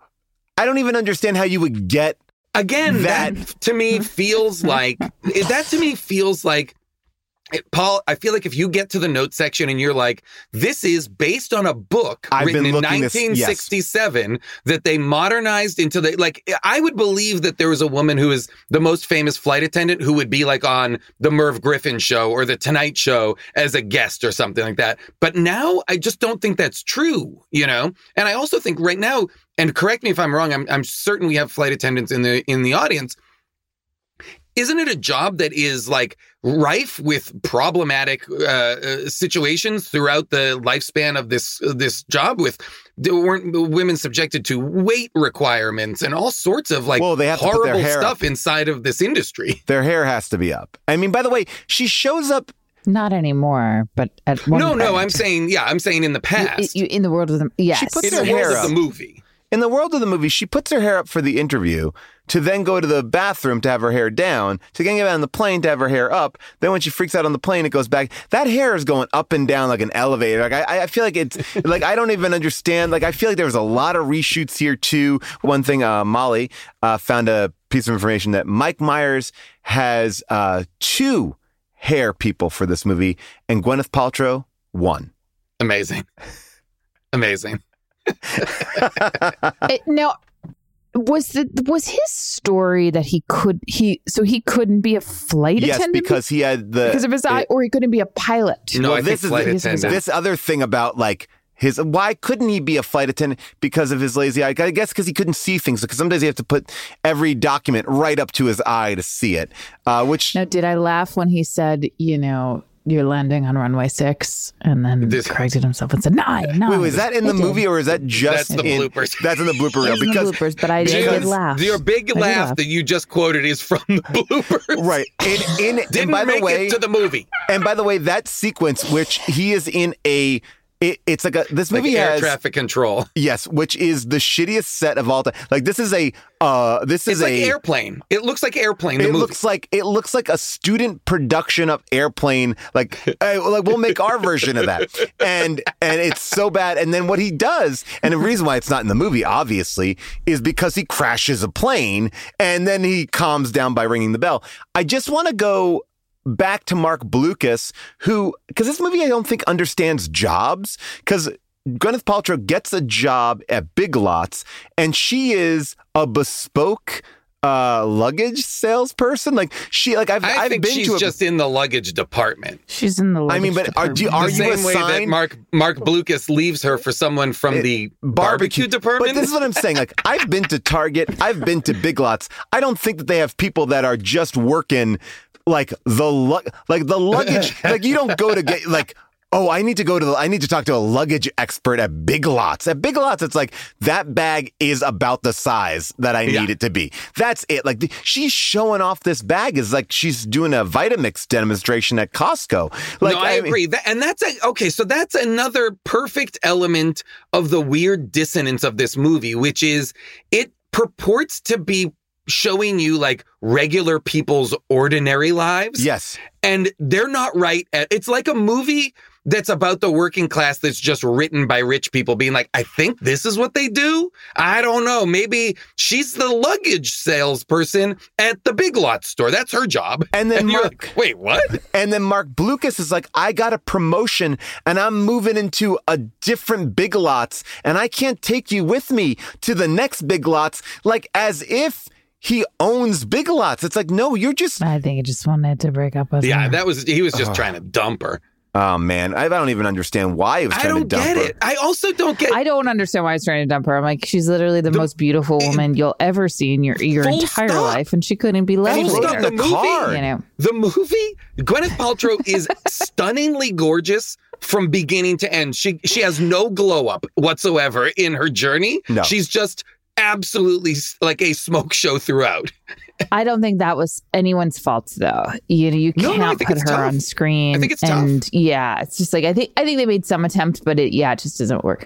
I don't even understand how you would get. Again, that, That- to me feels like that to me feels like Paul, I feel like if you get to the note section and you're like, this is based on a book I've written been in looking this- yes. nineteen sixty-seven that they modernized into the, like, I would believe that there was a woman who is the most famous flight attendant who would be like on the Merv Griffin show or the Tonight Show as a guest or something like that. But now I just don't think that's true, you know? And I also think right now, and correct me if I'm wrong, I'm, I'm certain we have flight attendants in the in the audience. Isn't it a job that is like rife with problematic uh, uh, situations throughout the lifespan of this uh, this job? With weren't women subjected to weight requirements and all sorts of like Well, they have to put their horrible hair stuff up. inside of this industry? Their hair has to be up. I mean, by the way, she shows up. Not anymore, but at one No, point. no, I'm saying, yeah, I'm saying in the past. You, you, in the world of the yes. She puts in her the world hair of up. the movie. In the world of the movie, she puts her hair up for the interview to then go to the bathroom to have her hair down, to then get on the plane to have her hair up. Then when she freaks out on the plane, it goes back. That hair is going up and down like an elevator. Like I, I feel like it's like I don't even understand. Like I feel like there was a lot of reshoots here too. One thing, uh, Molly uh, found a piece of information that Mike Myers has uh, two hair people for this movie, and Gwyneth Paltrow one. Amazing, amazing. It, now, was the was his story that he could he so he couldn't be a flight Yes, attendant because he had the because of his eye, it- or he couldn't be a pilot? No, Well, I this think is flight the- attendant. this other thing about like his why couldn't he be a flight attendant because of his lazy eye? I guess because he couldn't see things. Because sometimes you have to put every document right up to his eye to see it. Uh, which Now, did I laugh when he said, you know, you're landing on runway six, and then This- corrected himself and said nine, nine. wait, was that in the I did. movie or is that just That's the in, bloopers. That's in the blooper reel It was in the because bloopers, but I did, I did laugh. Your big I did laugh, laugh. that you just quoted is from the bloopers. right in in Didn't and by make the way it to the movie. and by the way that sequence which he is in a. It, it's like a this Like movie air has traffic control. yes, which is the shittiest set of all time. Like this is a uh this is It's like a Airplane. It looks like Airplane, the it movie. looks like it looks like a student production of Airplane. Like, hey, like we'll make our version of that, and and it's so bad. And then what he does, and the reason why it's not in the movie, obviously, is because he crashes a plane, and then he calms down by ringing the bell. I just want to go back to Mark Blucas, who, because this movie I don't think understands jobs, because Gwyneth Paltrow gets a job at Big Lots, and she is a bespoke uh, luggage salesperson. Like she, like I've, I I've think been she's to a, just in the luggage department. She's in the. I mean, luggage but are, do, are the you same way that assigned Mark Mark Blucas leaves her for someone from the barbecue, department. But this is what I'm saying. Like I've been to Target, I've been to Big Lots. I don't think that they have people that are just working like the lu- like the luggage. Like you don't go to get like. Oh, I need to go to the, I need to talk to a luggage expert at Big Lots. At Big Lots, it's like that bag is about the size that I Yeah. need it to be. That's it. Like the, she's showing off this bag is like she's doing a Vitamix demonstration at Costco. Like no, I, mean- agree. That, and that's a, okay. So that's another perfect element of the weird dissonance of this movie, which is it purports to be showing you like regular people's ordinary lives. Yes. And they're not right. At, it's like a movie that's about the working class that's just written by rich people being like, I think this is what they do. I don't know. Maybe she's the luggage salesperson at the Big Lots store. That's her job. And then you're Mark- like, wait, what? And then Mark Blucas is like, I got a promotion and I'm moving into a different Big Lots and I can't take you with me to the next Big Lots. Like as if he owns Big Lots. It's like, no, you're just, I think he just wanted to break up with Yeah, her. that was, he was just trying to dump her. oh man, I don't even understand why he was I trying don't to dump get her. it. I also don't get I don't understand why he's trying to dump her. I'm like, she's literally the, The- most beautiful woman you'll ever see in your your Full entire stop. life, and she couldn't be left Full stop. there. The the movie, car. You know, the movie, Gwyneth Paltrow is stunningly gorgeous from beginning to end. She she has no glow up whatsoever in her journey. No. She's just absolutely like a smoke show throughout. I don't think that was anyone's fault, though. You know, you No, no, I can't think put it's her tough. on screen. I think it's tough. and yeah, it's just like I think I think they made some attempt, but it yeah, it just doesn't work.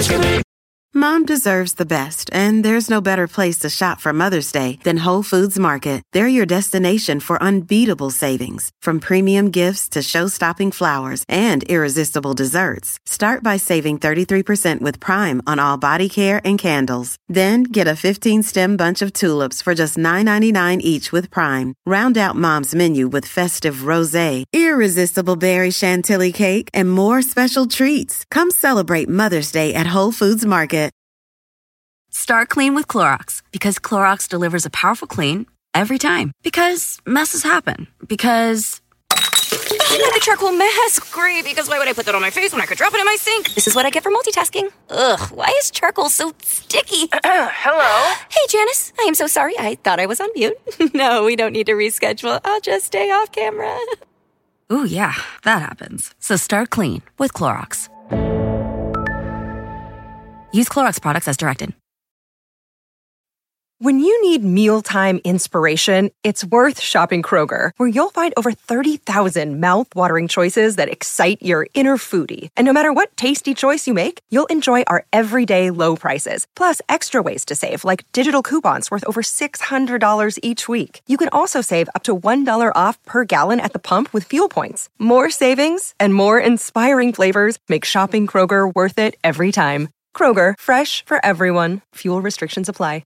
Mom deserves the best, and there's no better place to shop for Mother's Day than Whole Foods Market. They're your destination for unbeatable savings, from premium gifts to show-stopping flowers and irresistible desserts. Start by saving thirty-three percent with Prime on all body care and candles. Then get a fifteen-stem bunch of tulips for just nine ninety-nine each with Prime. Round out Mom's menu with festive rosé, irresistible berry chantilly cake, and more special treats. Come celebrate Mother's Day at Whole Foods Market. Start clean with Clorox, because Clorox delivers a powerful clean every time. Because messes happen. Because I got the charcoal mask. Great, because why would I put that on my face when I could drop it in my sink? This is what I get for multitasking. Ugh, why is charcoal so sticky? Hello? Hey, Janice. I am so sorry. I thought I was on mute. No, we don't need to reschedule. I'll just stay off camera. Ooh, yeah, that happens. So start clean with Clorox. Use Clorox products as directed. When you need mealtime inspiration, it's worth shopping Kroger, where you'll find over thirty thousand mouth-watering choices that excite your inner foodie. And no matter what tasty choice you make, you'll enjoy our everyday low prices, plus extra ways to save, like digital coupons worth over six hundred dollars each week. You can also save up to one dollar off per gallon at the pump with fuel points. More savings and more inspiring flavors make shopping Kroger worth it every time. Kroger, fresh for everyone. Fuel restrictions apply.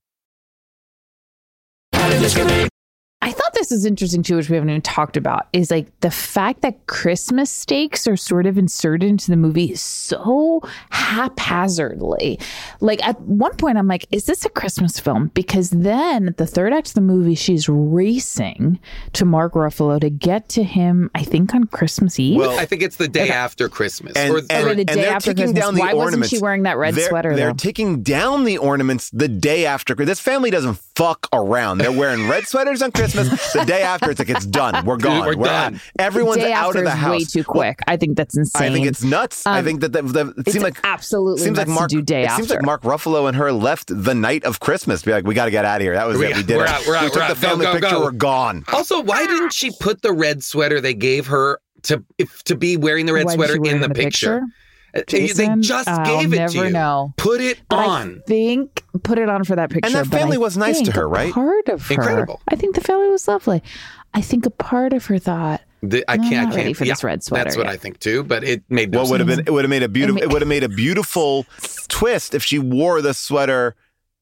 I thought this is interesting too, which we haven't even talked about, is like the fact that Christmas stakes are sort of inserted into the movie so haphazardly. Like at one point I'm like, is this a Christmas film? Because then at the third act of the movie, she's racing to Mark Ruffalo to get to him, I think on Christmas Eve. Well, I think it's the day okay. after Christmas. And, or, and, or the day and after taking Christmas. Down the Why ornaments. wasn't she wearing that red they're, sweater? They're though? taking down the ornaments the day after. This family doesn't fuck around. They're wearing red sweaters on Christmas. The day after, it's like, it's done. We're gone. We're, We're done. Out. Everyone's the day out after of the is house. Way too quick. Well, I think that's insane. I think it's nuts. Um, I think that the, the, it seems like absolutely seems nuts like Mark, to do day it after. seems like Mark Ruffalo and her left the night of Christmas. Be like, we got to get out of here. That was we, it. We did we're it. Out, we're we out, took we're the out. family go, go, picture. go. We're gone. Also, why didn't she put the red sweater they gave her to if, to be wearing the red why sweater in the, the picture? picture? Jason, they just I'll gave it never to you. Know. Put it but on. I think put it on for that picture. And that family was nice to her, right? Part of her. Incredible. I think the family was lovely. I think a part of her thought, the, I no, can't. I'm not I ready can't for yeah, this red sweater. That's what yet. I think too. But it made no well, would have been. It would have made a beautiful. It, it would have made a beautiful twist if she wore the sweater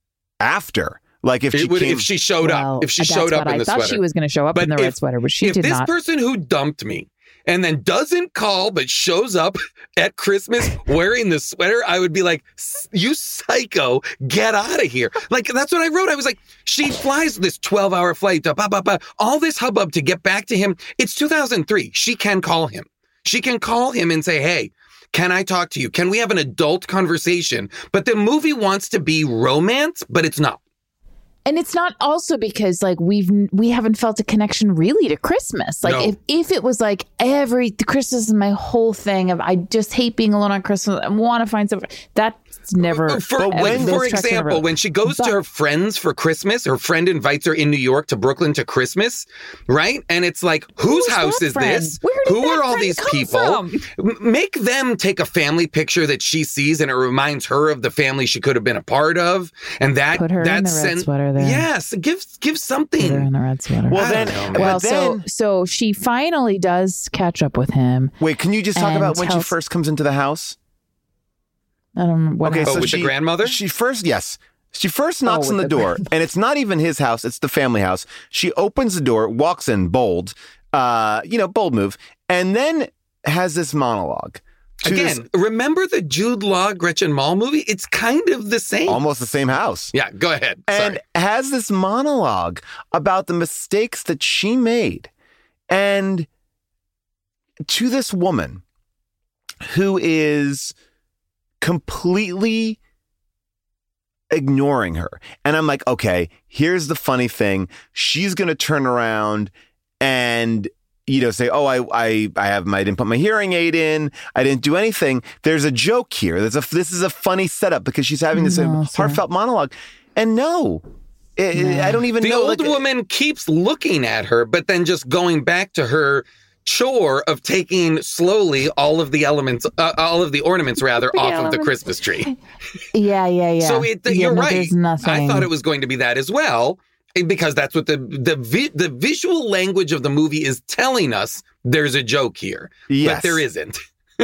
after. Like if she would, came, if she showed well, up, if she that's showed up what in the I thought sweater. she was going to show up but in the if, red sweater, but she if did this not. person who dumped me and then doesn't call but shows up at Christmas wearing the sweater, I would be like, you psycho, get out of here. Like, that's what I wrote. I was like, she flies this twelve-hour flight, to bah, bah, bah, all this hubbub to get back to him. It's two thousand three. She can call him. She can call him and say, hey, can I talk to you? Can we have an adult conversation? But the movie wants to be romance, but it's not. And it's not also because like we've we haven't felt a connection really to Christmas. Like No. if, if it was like every Christmas is my whole thing of I just hate being alone on Christmas. I want to find something that's never. For, ever, when, those for tracks example, never- when she goes But- to her friends for Christmas, her friend invites her in New York to Brooklyn to Christmas, right? And it's like, whose Who's house that is friend? this? Where did Who that are all friend these come people? from? M- Make them take a family picture that she sees, and it reminds her of the family she could have been a part of, and that Put her that in the red sen- sweater there. Yes, give give something. Put her in the red sweater. Well, I then, don't know, well, but then, so so she finally does catch up with him. wait, can you just talk and about when she tells- first comes into the house? I don't know what. Okay, Oh, so with she, the grandmother? She first, yes. She first knocks Oh, on with the the door, and it's not even his house; it's the family house. She opens the door, walks in, bold, uh, you know, bold move, and then has this monologue. to Again, this- remember the Jude Law Gretchen Mol movie? It's kind of the same. almost the same house. Yeah, go ahead. And Sorry. has this monologue about the mistakes that she made. And to this woman who is completely ignoring her. And I'm like, okay, here's the funny thing. She's going to turn around and, you know, say, oh, I, I, I have my, I didn't put my hearing aid in. I didn't do anything. There's a joke here. There's a, this is a funny setup because she's having this No, sir. heartfelt monologue. And no, it, No. I don't even The know. old like, woman keeps looking at her, but then just going back to her chore of taking slowly all of the elements, uh, all of the ornaments rather, The off of the elements. Christmas tree. Yeah, yeah, yeah. So it, Yeah, you're no, right. There's nothing. I thought it was going to be that as well, because that's what the the vi- the visual language of the movie is telling us. There's a joke here, Yes. but there isn't.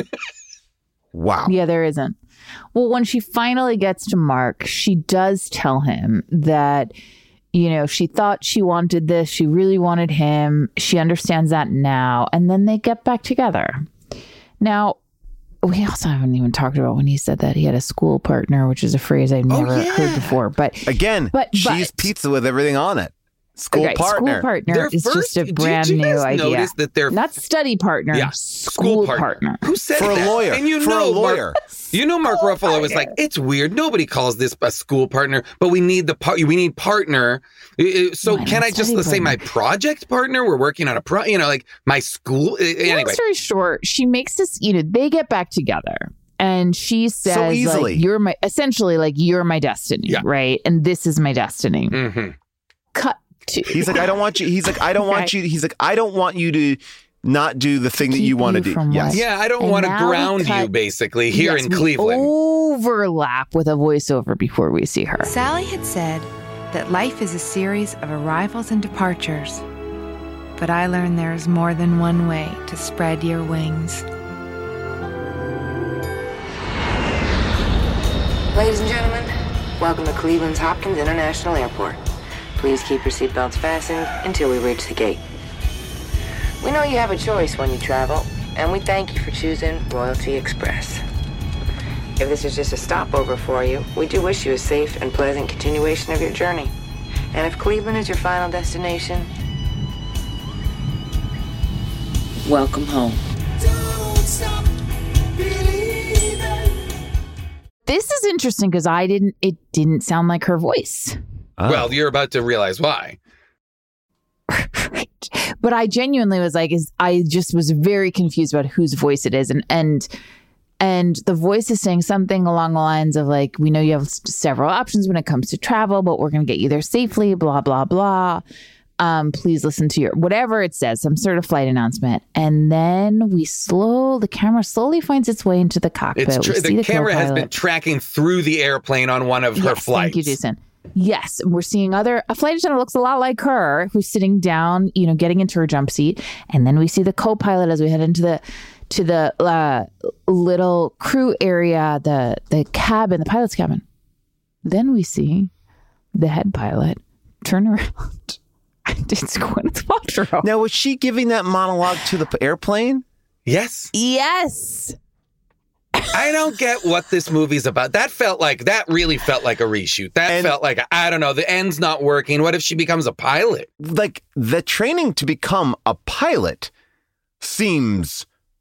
Wow. Yeah, there isn't. Well, when she finally gets to Mark, she does tell him that, you know, she thought she wanted this. She really wanted him. She understands that now. And then they get back together. Now, we also haven't even talked about when he said that he had a school partner, which is a phrase I've Oh, never yeah. heard before. But Again, But- cheese but- pizza with everything on it. School okay, partner. school partner Their is first- just a did brand you new guys idea. notice that they're- Not study partner, Yeah, school, partner. Who said For a that? lawyer. And you For a know, lawyer. Mark, you know, Mark Ruffalo was like, "It's weird. Nobody calls this a school partner, but we need the part. We need partner. Uh, So Why can not I just study say my partner? project partner? We're working on a pro. You know, like my school. Uh, Long Anyway, story short, she makes this, you know, they get back together And she says, So easily. like, you're my, essentially, like, you're my destiny, Yeah. right? And this is my destiny. Mm-hmm. Cut to. He's like, I don't want you. He's like, I don't want Okay. you. He's like, I don't want you to not do the thing that you Keep want to you do. from Yes. what? Yeah, I don't And want to now we ground you, cut- basically, here Yes, in we Cleveland. overlap with a voiceover before we see her. Sally had said that life is a series of arrivals and departures. But I learned there is more than one way to spread your wings. Ladies and gentlemen, welcome to Cleveland's Hopkins International Airport. Please keep your seatbelts fastened until we reach the gate. We know you have a choice when you travel, and we thank you for choosing Royalty Express. If this is just a stopover for you, we do wish you a safe and pleasant continuation of your journey. And if Cleveland is your final destination, welcome home. This is interesting because I didn't, it didn't sound like her voice. Oh. Well, you're about to realize why. But I genuinely was like, is I just was very confused about whose voice it is. And, and, and the voice is saying something along the lines of like, we know you have s- several options when it comes to travel, but we're going to get you there safely, blah, blah, blah. Um, please listen to your, whatever it says, some sort of flight announcement. And then we slow, the camera slowly finds its way into the cockpit. It's tr- We see the camera has co-pilot. been tracking through the airplane on one of her Yes, flights. Thank you, Jason. Yes, and we're seeing other a flight attendant looks a lot like her, who's sitting down, you know, getting into her jump seat, and then we see the co-pilot as we head into the to the uh, little crew area, the the cabin, the pilot's cabin. Then we see the head pilot turn around. It's Gwyneth Paltrow. Now, was she giving that monologue to the p- airplane? Yes. Yes. I don't get what this movie's about. That felt like, that really felt like a reshoot. That And- felt like, I don't know, the end's not working. What if she becomes a pilot? Like, the training to become a pilot seems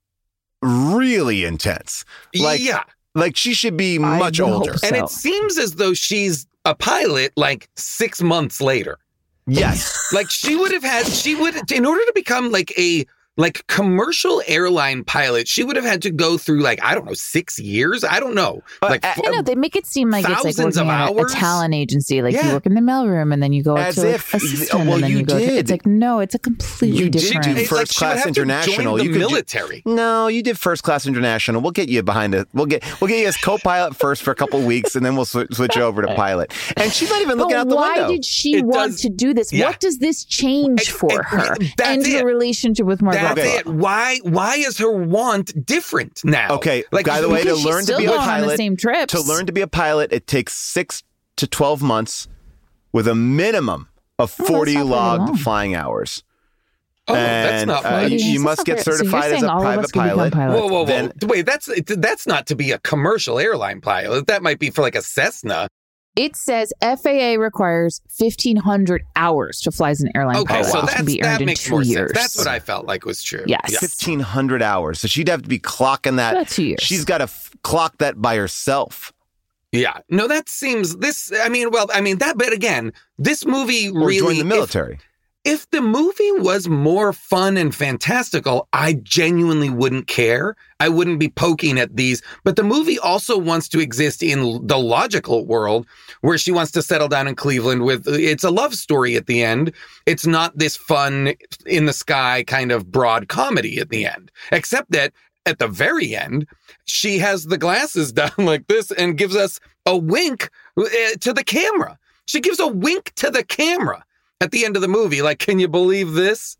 really intense. Like, yeah. like she should be I much would older. hope so. And it seems as though she's a pilot like six months later. Yes. Like she would have had, she would, in order to become like a, like commercial airline pilot, she would have had to go through like, I don't know, six years? I don't know. Uh, Like, uh, I know they make it seem like it's like Thousands of working at a, a hours? talent agency. Like Yeah. you work in the mailroom and then you go As to like, if- assistant well, and then you you, go. To, did. it's like no, it's a completely You did different. do It's first like she would class have to join international. the You could ju- military. No, you did first class international. We'll get you behind it. We'll get we'll get you as co-pilot first for a couple weeks, and then we'll sw- switch you over to pilot. And she's not even looking But out the why window. did she It want does- to do this? yeah. What does this change And- for and- her that's and it. her relationship with Margot? That's Okay. it. Why, why is her want different now? Okay, Like, by the way, to Because she's learn to still be a going on the pilot, same trips. to learn to be a pilot, it takes six to twelve months with a minimum of Oh, that's forty not very logged long. flying hours. Oh, that's And, not uh, much. you, you That's must not get very- so you're certified as saying a all of private us can become pilot. pilots. Whoa, whoa, whoa. Then- Wait, that's that's not to be a commercial airline pilot. That might be for like a Cessna. It says F A A requires fifteen hundred hours to fly as an airline Okay, pilot, so which that's, can be that earned in makes two more years. sense. That's what I felt like was true. Yes. Yeah. fifteen hundred hours. So she'd have to be clocking that. About two years. She's got to f- clock that by herself. Yeah. No, that seems this. I mean, well, I mean that. But again, this movie Or really. join the if- military. If the movie was more fun and fantastical, I genuinely wouldn't care. I wouldn't be poking at these. But the movie also wants to exist in the logical world where she wants to settle down in Cleveland with, it's a love story at the end. It's not this fun in the sky kind of broad comedy at the end, except that at the very end, she has the glasses down like this and gives us a wink uh, to the camera. She gives a wink to the camera at the end of the movie. Like, can you believe this?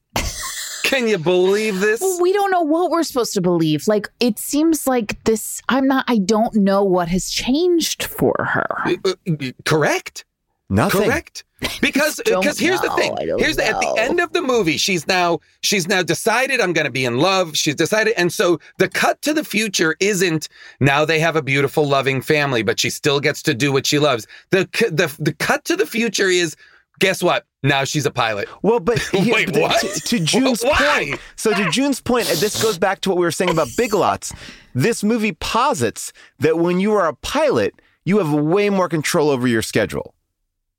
Can you believe this? Well, we don't know what we're supposed to believe. Like, it seems like this, I'm not, I don't know what has changed for her. Uh, uh, Correct? Nothing. Correct. Because don't because here's the know. thing. I don't Here's the at the know. end of the movie, she's now she's now decided I'm going to be in love. She's decided, and so the cut to the future isn't now they have a beautiful, loving family, but she still gets to do what she loves. The cu- the the cut to the future is, guess what? Now she's a pilot. Well, but here- Wait, to- what? To, to June's Why? point. So to June's point, and this goes back to what we were saying about Big Lots. This movie posits that when you are a pilot, you have way more control over your schedule.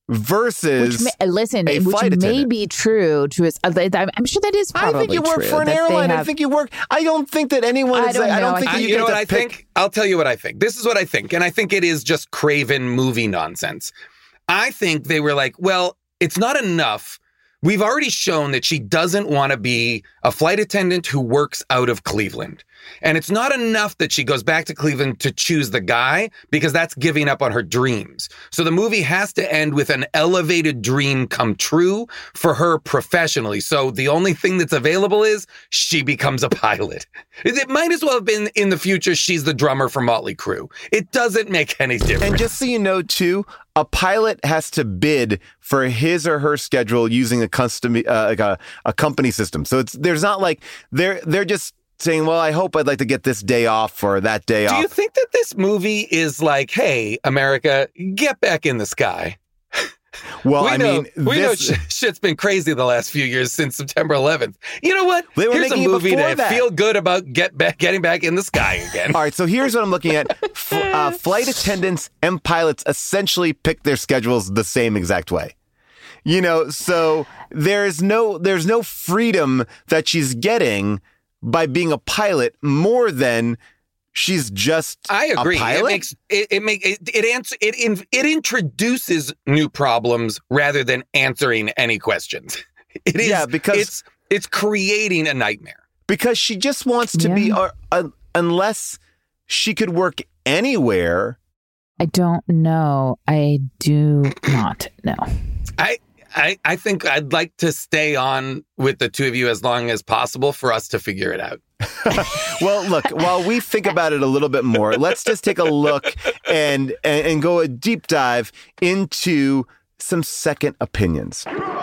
versus which may, listen, a which flight may attendant. be true to his. I'm sure that is probably I think you work true, for an that they airline. have- I think you work. I don't think that anyone. I Is, don't I don't know. think I that I, you, you get know what to I pick. think? I'll tell you what I think. This is what I think. And I think it is just craven movie nonsense. I think they were like, well, it's not enough. We've already shown that she doesn't want to be a flight attendant who works out of Cleveland. And it's not enough that she goes back to Cleveland to choose the guy, because that's giving up on her dreams. So the movie has to end with an elevated dream come true for her professionally. So the only thing that's available is she becomes a pilot. It might as well have been in the future, she's the drummer for Motley Crue. It doesn't make any difference. And just so you know, too, a pilot has to bid for his or her schedule using a custom, uh, like a, a company system. So it's there's not like they're they're just saying, well, I hope I'd like to get this day off or that day Do off. you think that this movie is like, hey, America, get back in the sky? Well, we I know, mean, we this, know sh- shit's been crazy the last few years since September eleventh. You know what? They were Here's a making it movie before to that. feel good about get back, getting back in the sky again. All right, so here's what I'm looking at. F- uh, flight attendants and pilots essentially pick their schedules the same exact way. You know, so there's no there's no freedom that she's getting by being a pilot more than she's just I agree. a pilot. It makes it it make it it answer it in, it introduces new problems rather than answering any questions. It is Yeah, because- it's it's creating a nightmare. because she just wants to be, Yeah. uh, uh, unless she could work anywhere. I don't know. I do not know. I, I I think I'd like to stay on with the two of you as long as possible for us to figure it out. Well, look, while we think about it a little bit more, let's just take a look and, and, and go a deep dive into some second opinions.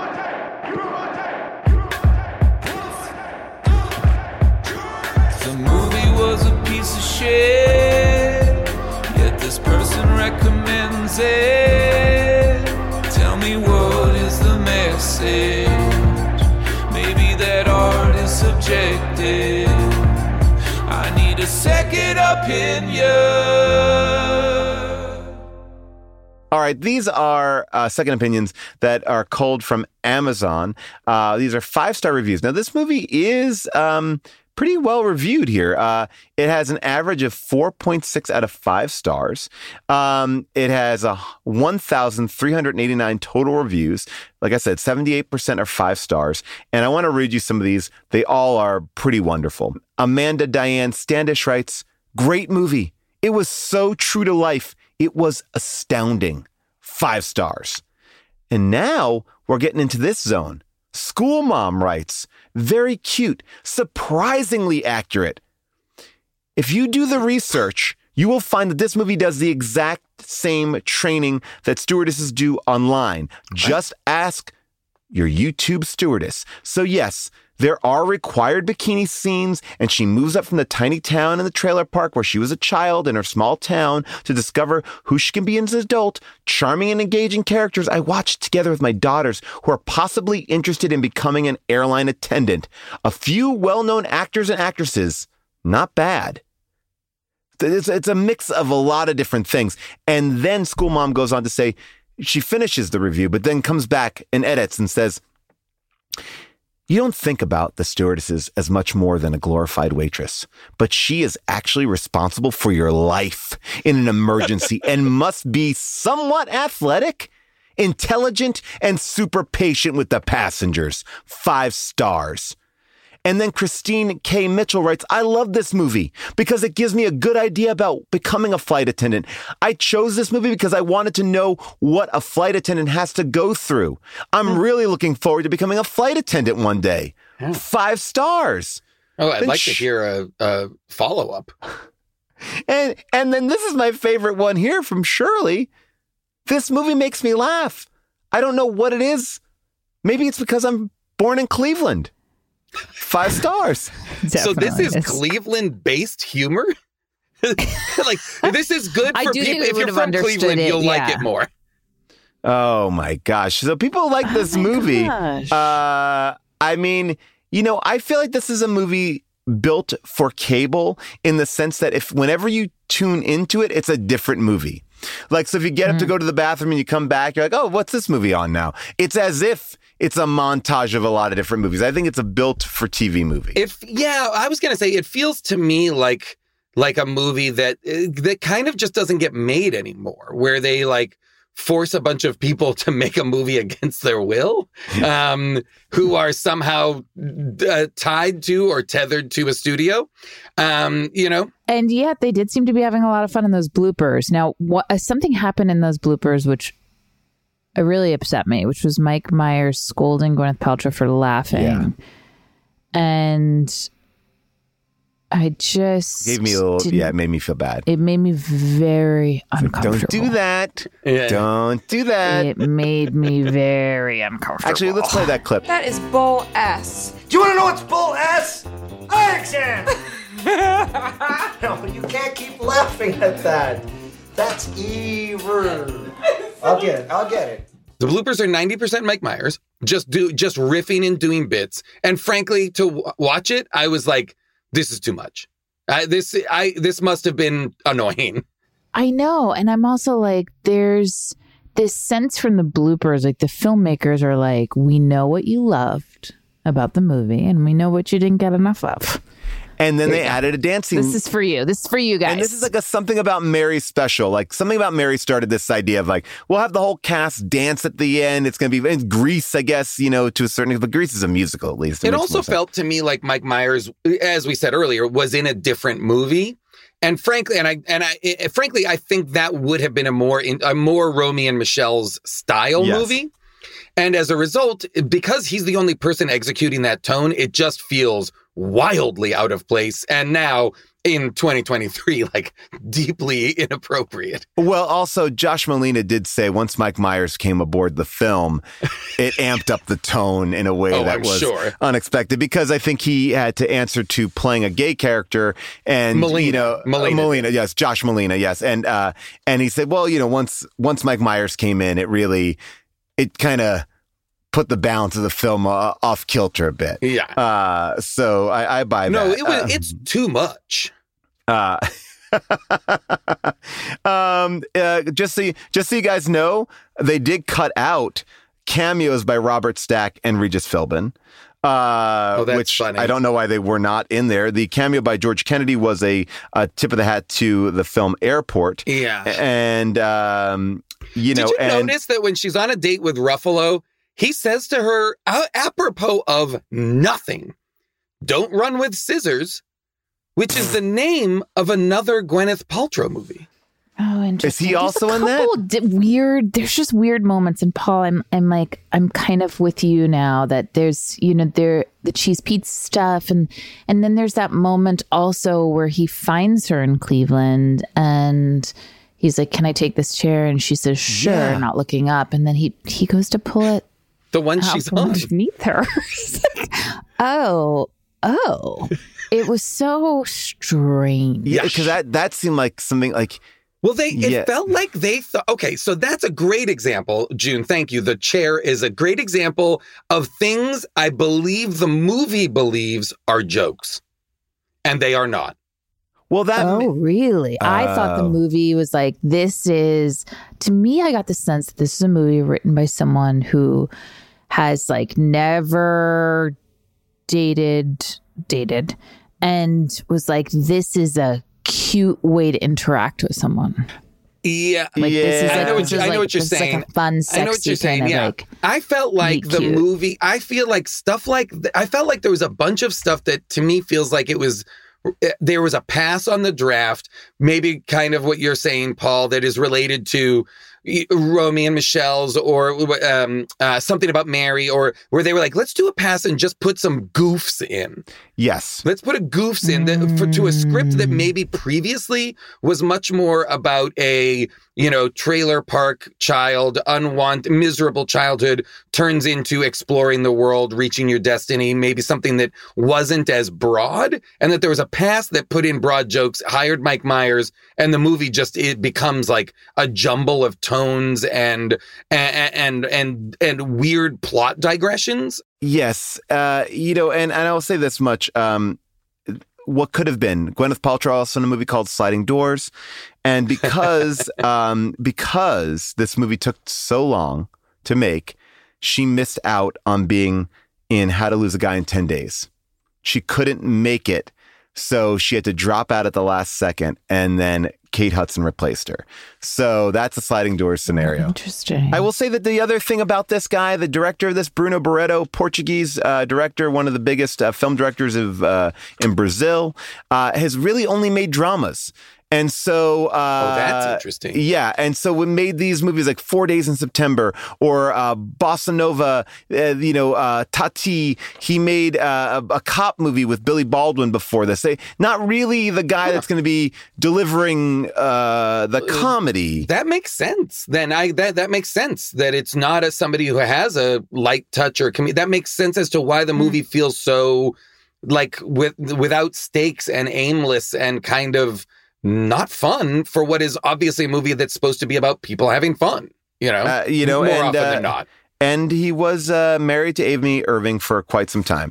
The movie was a piece of shit, yet this person recommends it. Tell me, what is the message? Maybe that art is subjective. I need a second opinion. All right, these are uh, second opinions that are culled from Amazon. Uh, these are five-star reviews. Now, this movie is um, pretty well reviewed here. Uh, it has an average of four point six out of five stars. Um, it has a one thousand three hundred eighty-nine total reviews. Like I said, seventy-eight percent are five stars. And I want to read you some of these. They all are pretty wonderful. Amanda Diane Standish writes, "Great movie. It was so true to life. It was astounding. Five stars." And now we're getting into this zone. School Mom writes, "Very cute, surprisingly accurate. If you do the research, you will find that this movie does the exact same training that stewardesses do online. Just ask your YouTube stewardess." So yes, there are required bikini scenes, and she moves up from the tiny town in the trailer park where she was a child in her small town to discover who she can be as an adult. Charming and engaging characters I watched together with my daughters who are possibly interested in becoming an airline attendant. A few well-known actors and actresses. Not bad. It's, it's a mix of a lot of different things. And then School Mom goes on to say, she finishes the review, but then comes back and edits and says, "You don't think about the stewardesses as much more than a glorified waitress, but she is actually responsible for your life in an emergency and must be somewhat athletic, intelligent, and super patient with the passengers. Five stars." And then Christine K. Mitchell writes, "I love this movie because it gives me a good idea about becoming a flight attendant. I chose this movie because I wanted to know what a flight attendant has to go through. I'm really looking forward to becoming a flight attendant one day." Five stars. Oh, I'd Then like sh- to hear a, a follow-up. And and then this is my favorite one here from Shirley. "This movie makes me laugh. I don't know what it is. Maybe it's because I'm born in Cleveland." Five stars. So this Definitely is is. Cleveland-based humor? Like, this is good I for do think people. we If would you're have from understood Cleveland, it, you'll like yeah. it more. Oh my gosh. So people like this movie. gosh. Uh, I mean, you know, I feel like this is a movie built for cable in the sense that if whenever you tune into it, it's a different movie. Like, so if you get up mm. to go to the bathroom and you come back, you're like, oh, what's this movie on now? It's as if it's a montage of a lot of different movies. I think it's a built-for T V movie. If yeah, I was going to say, it feels to me like like a movie that that kind of just doesn't get made anymore, where they like force a bunch of people to make a movie against their will, um, who are somehow uh, tied to or tethered to a studio, um, you know? And yet they did seem to be having a lot of fun in those bloopers. Now, what, uh, something happened in those bloopers which uh, really upset me, which was Mike Myers scolding Gwyneth Paltrow for laughing. Yeah. And I just... Gave me a little... Yeah, it made me feel bad. It made me very uncomfortable. Don't do that. Yeah. Don't do that. It made me very uncomfortable. Actually, let's play that clip. That is bull S. Do you want to know what's bull S? Accent! No, you can't keep laughing at that. That's evil. I'll get it. I'll get it. The bloopers are ninety percent Mike Myers, just do just riffing and doing bits. And frankly, to w- watch it, I was like, this is too much. I, this I this must have been annoying. I know. And I'm also like, there's this sense from the bloopers, like the filmmakers are like, we know what you loved about the movie and we know what you didn't get enough of. And then they added a dancing. This is for you. This is for you guys. And this is like a Something About Mary special. Like Something About Mary started this idea of like, we'll have the whole cast dance at the end. It's going to be in Grease, I guess, you know, to a certain extent. But Grease is a musical, at least. It, it also felt to me like Mike Myers, as we said earlier, was in a different movie. And frankly, and I and I it, frankly, I think that would have been a more in, a more Romy and Michelle's style yes. movie. And as a result, because he's the only person executing that tone, it just feels wildly out of place. And now in twenty twenty-three, like deeply inappropriate. Well, also, Josh Molina did say once Mike Myers came aboard the film, it amped up the tone in a way oh, that I'm was sure. unexpected, because I think he had to answer to playing a gay character. And, Molina. you know, Molina. Uh, Molina, yes, Josh Molina, yes. And, uh, and he said, well, you know, once, once Mike Myers came in, it really, it kind of put the balance of the film uh, off kilter a bit. Yeah. Uh, so I, I buy no, that. No, it uh, it's too much. Uh, um, uh, just so you, just so you guys know, they did cut out cameos by Robert Stack and Regis Philbin. Uh, oh, that's which funny. I don't know why they were not in there. The cameo by George Kennedy was a, a tip of the hat to the film Airport. Yeah. And, um, you know, did you and, notice that when she's on a date with Ruffalo, he says to her, uh, apropos of nothing, don't run with scissors, which is the name of another Gwyneth Paltrow movie. Oh, interesting. Is he there's also a in that? D- weird. There's just weird moments. And Paul, I'm, I'm like, I'm kind of with you now that there's, you know, there the cheese pizza stuff, and and then there's that moment also where he finds her in Cleveland, and he's like, "Can I take this chair?" And she says, "Sure," Yeah. not looking up, and then he he goes to pull it. The one she's on underneath her. oh, oh. It was so strange. Yeah, because that, that seemed like something like... Well, they it yeah. felt like they thought... Okay, so that's a great example, June. Thank you. The chair is a great example of things I believe the movie believes are jokes. And they are not. Well, that... Oh, really? Uh, I thought the movie was like, this is... To me, I got the sense that this is a movie written by someone who has like never dated... dated... and was like, this is a cute way to interact with someone. Yeah. Like, yeah. this is like, I know what, you, I know like, what you're this saying. Is like a fun, sexy I know what you're saying, kind of yeah. like... I felt like the cute. movie, I feel like stuff like, th- I felt like there was a bunch of stuff that to me feels like it was, there was a pass on the draft, maybe kind of what you're saying, Paul, that is related to Romy and Michelle's, or um, uh, Something About Mary, or where they were like, let's do a pass and just put some goofs in. Yes. Let's put a goofs in that, for, to a script that maybe previously was much more about a, you know, trailer park child, unwanted, miserable childhood turns into exploring the world, reaching your destiny, maybe something that wasn't as broad, and that there was a pass that put in broad jokes, hired Mike Myers, and the movie just, it becomes like a jumble of tones and, and, and, and, and weird plot digressions. Yes. Uh, you know, and, and I'll say this much. Um, what could have been. Gwyneth Paltrow also in a movie called Sliding Doors. And because um, because this movie took so long to make, she missed out on being in How to Lose a Guy in ten days. She couldn't make it. So she had to drop out at the last second, and then Kate Hudson replaced her. So that's a sliding doors scenario. Interesting. I will say that the other thing about this guy, the director of this, Bruno Barreto, Portuguese uh, director, one of the biggest uh, film directors of uh, in Brazil, uh, has really only made dramas. And so, uh, oh, that's interesting. Yeah. And so we made these movies like Four Days in September or uh, Bossa Nova, uh, you know, uh, Tati. He made uh, a, a cop movie with Billy Baldwin before this. They, not really the guy that's going to be delivering uh, the comedy. That makes sense. Then I that that makes sense that it's not as somebody who has a light touch or com- that makes sense as to why the movie mm. feels so like with without stakes and aimless and kind of not fun for what is obviously a movie that's supposed to be about people having fun, you know, uh, you know, more and, often uh, than not. And he was uh, married to Amy Irving for quite some time.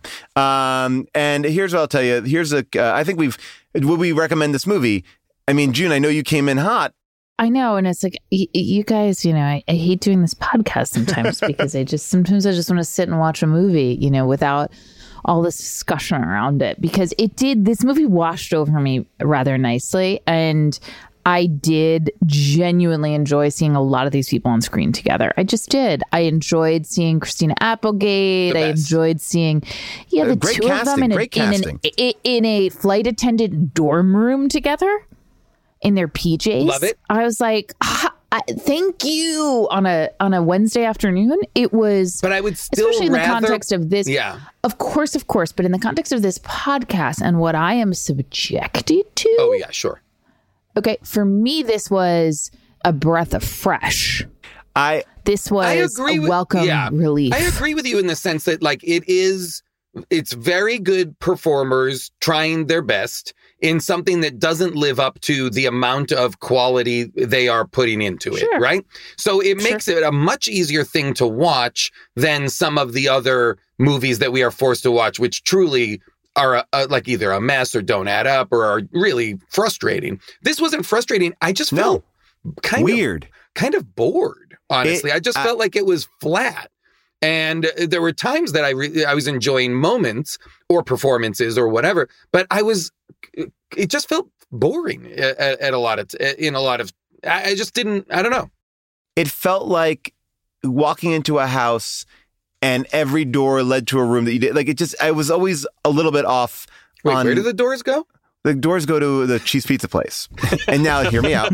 Um, and here's what I'll tell you. Here's a, uh, I think we've, would we recommend this movie? I mean, June, I know you came in hot. I know. And it's like, y- you guys, you know, I, I hate doing this podcast sometimes because I just, sometimes I just want to sit and watch a movie, you know, without all this discussion around it, because it did, this movie washed over me rather nicely. And I did genuinely enjoy seeing a lot of these people on screen together. I just did. I enjoyed seeing Christina Applegate. I enjoyed seeing, yeah, the Great two casting, of them in, a, great in, an, casting. in, in a flight attendant dorm room together in their P Js. Love it. I was like, ah, I, thank you on a on a Wednesday afternoon. It was, but I would still especially in rather, the context of this. Yeah, of course, of course. But in the context of this podcast and what I am subjected to. Oh yeah, sure. Okay, for me, this was a breath of fresh. I this was I agree a with, welcome yeah, relief. I agree with you in the sense that like it is. It's very good performers trying their best in something that doesn't live up to the amount of quality they are putting into Sure. it, right? So it Sure. makes it a much easier thing to watch than some of the other movies that we are forced to watch, which truly are a, a, like either a mess or don't add up or are really frustrating. This wasn't frustrating. I just felt no. kind weird, of, kind of bored, honestly. It, I just I, felt like it was flat. And there were times that I re- I was enjoying moments or performances or whatever, but I was, it just felt boring at, at a lot of, in a lot of, I just didn't, I don't know. It felt like walking into a house and every door led to a room that you did. Like it just, I was always a little bit off. Wait, on, where do the doors go? The doors go to the cheese pizza place. And now hear me out.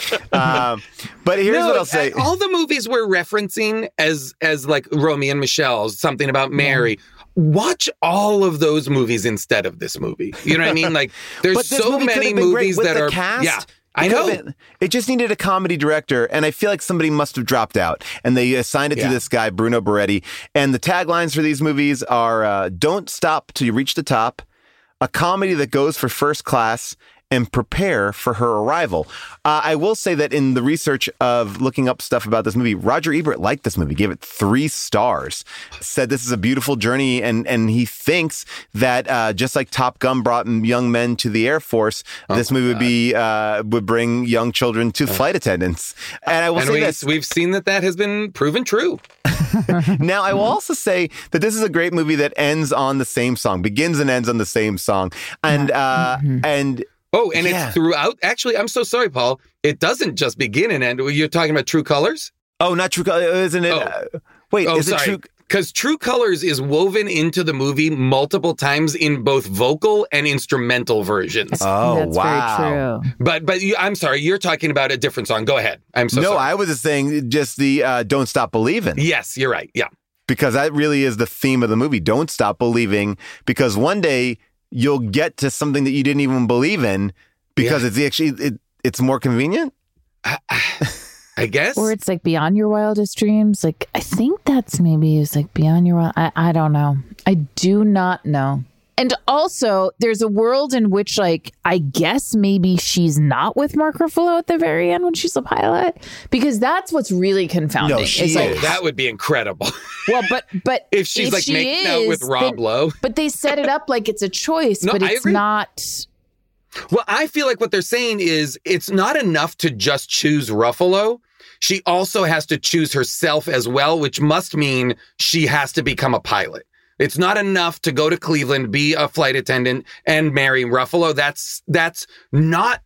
um, but here's no, what I'll say. All the movies we're referencing as as like Romy and Michelle, something about Mary. Yeah. Watch all of those movies instead of this movie. You know what I mean? Like there's so many movies that are cast, yeah. I know. Been, it just needed a comedy director, and I feel like somebody must have dropped out, and they assigned it yeah. to this guy, Bruno Barretti. And the taglines for these movies are uh, "Don't stop till you reach the top," a comedy that goes for first class, and prepare for her arrival. Uh, I will say that in the research of looking up stuff about this movie, Roger Ebert liked this movie, gave it three stars, said this is a beautiful journey, and and he thinks that uh, just like Top Gun brought young men to the Air Force, oh this movie God. would be uh, would bring young children to oh. flight attendants. And I will and say we, this: we've seen that that has been proven true. Now, I will also say that this is a great movie that ends on the same song, begins and ends on the same song, and uh, mm-hmm. and. Oh, and yeah. it's throughout. Actually, I'm so sorry, Paul. It doesn't just begin and end. You're talking about True Colors? Oh, not True Colors, isn't it? Oh. Uh, wait, oh, is sorry. it True? Because True Colors is woven into the movie multiple times in both vocal and instrumental versions. Oh, That's wow. very true. But but you, I'm sorry, you're talking about a different song. Go ahead. I'm so no, sorry. I was just saying just the uh, Don't Stop Believing. Yes, you're right. Yeah. Because that really is the theme of the movie. Don't stop believing, because one day you'll get to something that you didn't even believe in. Because yeah. it's actually it, it's more convenient, I, I guess. Or it's like beyond your wildest dreams. Like I think that's maybe it's like beyond your. I I don't know. I do not know. And also, there's a world in which, like, I guess maybe she's not with Mark Ruffalo at the very end when she's a pilot, because that's what's really confounding. No, she It's like, is. That would be incredible. well, but but if she's if like she making out with is, Rob then- Lowe. But they set it up like it's a choice, No, but I it's agree. not. Well, I feel like what they're saying is it's not enough to just choose Ruffalo. She also has to choose herself as well, which must mean she has to become a pilot. It's not enough to go to Cleveland, be a flight attendant, and marry Ruffalo. That's that's not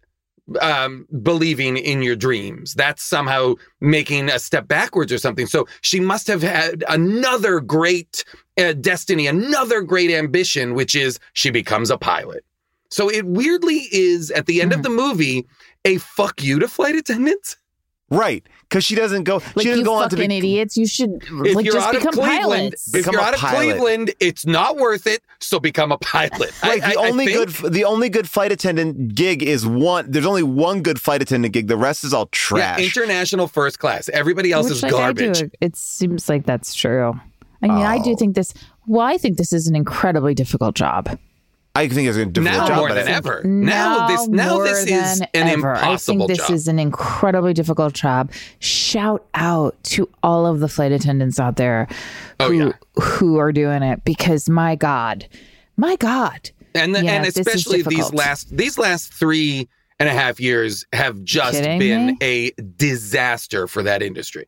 um, believing in your dreams. That's somehow making a step backwards or something. So she must have had another great uh, destiny, another great ambition, which is she becomes a pilot. So it weirdly is, at the end Mm-hmm. of the movie, a fuck you to flight attendants. Right, because she doesn't go. Like, she doesn't you go on to fucking be. idiots, you should If like you're just out of become Cleveland, pilots. if Become you're a out of pilot. Cleveland, it's not worth it. So become a pilot. Right, I- the I- I only think- good the only good flight attendant gig is one. There's only one good flight attendant gig. The rest is all trash. Yeah, international first class. Everybody else Which, is like, I do- garbage. It seems like that's true. I mean, I Oh. do think this. Well, I think this is an incredibly difficult job. I think it's going to do a Now job, more but I than think- ever. Now this now more this is than an ever. impossible I think this job. is an incredibly difficult job. Shout out to all of the flight attendants out there who Oh, yeah. who are doing it, because my God, my God, and the, Yeah, and this is especially these difficult. last these last three and a half years have just Kidding been me? a disaster for that industry.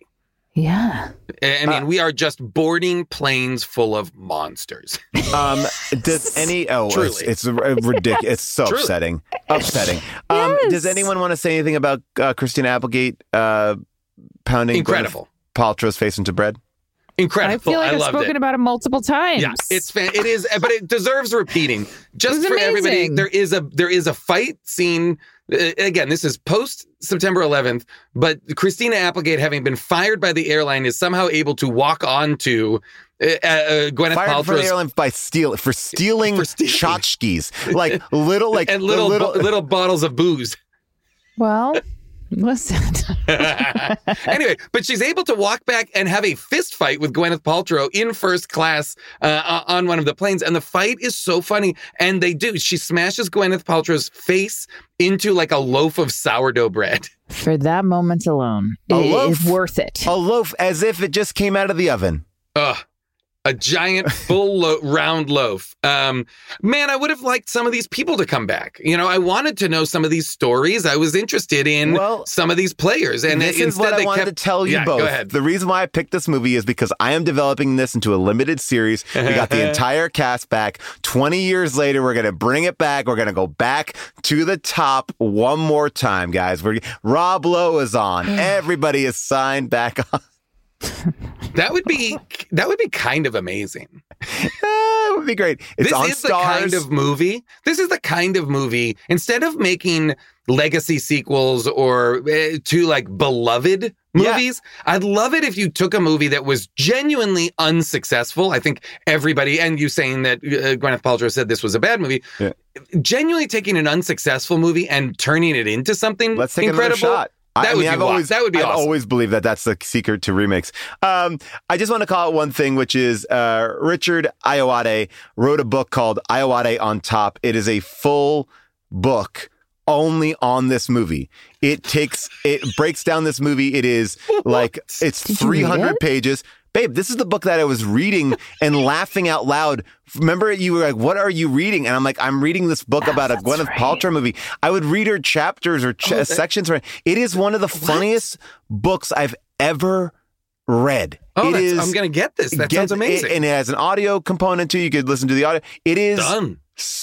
yeah. I mean, we are just boarding planes full of monsters. Um, does any? Oh, it's, Truly. it's ridiculous. It's so Truly. upsetting. Upsetting. Um, Yes. Does anyone want to say anything about uh, Christina Applegate uh, pounding Incredible. Gwyneth Paltrow's face into bread? Incredible. I feel like I I've loved spoken it. about it multiple times. Yeah, it's fan- it is, but it deserves repeating. Just It was for everybody, amazing. there is a there is a fight scene. Uh, again, this is post September eleventh, but Christina Applegate, having been fired by the airline, is somehow able to walk onto uh, uh, Gwyneth Fired from the Paltrow's airline by steal for stealing, For stealing. tchotchkes, like little like and little little. bo- little bottles of booze. Well, listen. Anyway, but she's able to walk back and have a fist fight with Gwyneth Paltrow in first class uh, on one of the planes. And the fight is so funny. And they do. She smashes Gwyneth Paltrow's face into like a loaf of sourdough bread. For that moment alone, A it loaf. is worth it. a loaf as if it just came out of the oven. Ugh. A giant full lo- round loaf. Um, man, I would have liked some of these people to come back. You know, I wanted to know some of these stories. I was interested in Well, some of these players. And this instead is what I they wanted kept- to tell you Yeah, both. Go ahead. The reason why I picked this movie is because I am developing this into a limited series. We got the entire cast back. twenty years later, we're going to bring it back. We're going to go back to the top one more time, guys. We're, Rob Lowe is on. Everybody is signed back on. That would be that would be kind of amazing. It would be great. It's this on is Stars. the kind of movie. This is the kind of movie. Instead of making legacy sequels or uh, to like beloved Yeah. movies, I'd love it if you took a movie that was genuinely unsuccessful. I think everybody, and you saying that uh, Gwyneth Paltrow said this was a bad movie, Yeah. genuinely taking an unsuccessful movie and turning it into something Let's take incredible. another shot. That I would mean, be I've wa- always, that would be I've awesome. always believed that that's the secret to remakes. Um, I just want to call it one thing, which is uh, Richard Ayoade wrote a book called Ayoade on Top. It is a full book only on this movie. It takes, it breaks down this movie. It is like, it's Did you read three hundred it? pages. Babe, this is the book that I was reading and laughing out loud. Remember, you were like, what are you reading? And I'm like, I'm reading this book Oh, about a that's Gwyneth right. Paltrow movie. I would read her chapters or ch- Oh, that- sections. Right. It is one of the funniest books I've ever read. Oh, It that's, is- I'm going to get this. That get- sounds amazing. it- and it has an audio component too. You could listen to the audio. It is Done.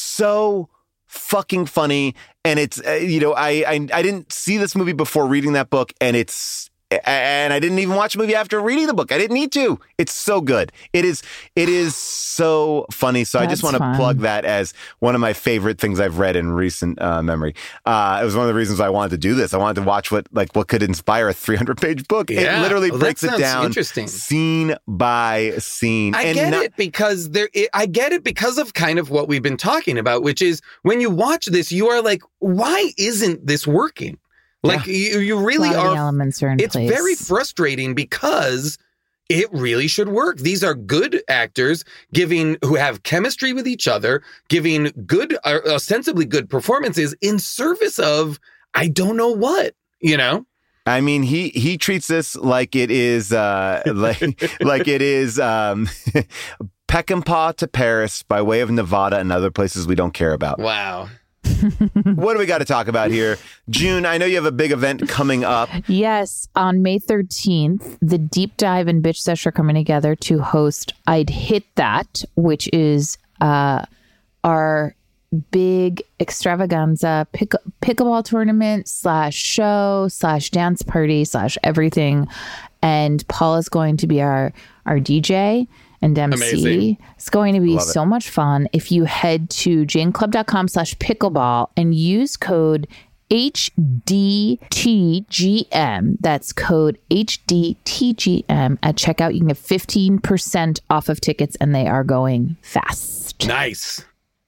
so fucking funny. And it's, uh, you know, I, I I didn't see this movie before reading that book, and it's, and I didn't even watch the movie after reading the book. I didn't need to. It's so good. It is, it is so funny. So I just That's want to fun. plug that as one of my favorite things I've read in recent uh, memory. Uh, it was one of the reasons I wanted to do this. I wanted to watch what, like, what could inspire a three hundred page book. Yeah. It literally Well, that breaks it sounds down interesting. scene by scene. I And get not- it because there. It, I get it because of kind of what we've been talking about, which is when you watch this, you are like, why isn't this working? Like you, you A really lot of the are. elements are in It's place. very frustrating because it really should work. These are good actors giving who have chemistry with each other, giving good, uh, ostensibly good performances in service of I don't know what, you know? I mean, he he treats this like it is uh, like like it is um, Peckinpah to Paris by way of Nevada and other places we don't care about. Wow. What do we got to talk about here? June, I know you have a big event coming up. Yes, on May thirteenth, the Deep Dive and Bitch Sesh are coming together to host I'd Hit That, which is uh, our big extravaganza pick, pickleball tournament slash show slash dance party slash everything. And Paul is going to be our, our D J and M C. Amazing. It's going to be Love so it. much fun. If you head to janeclub.com slash pickleball and use code H D T G M, that's code H D T G M at checkout, you can get fifteen percent off of tickets, and they are going fast. Nice.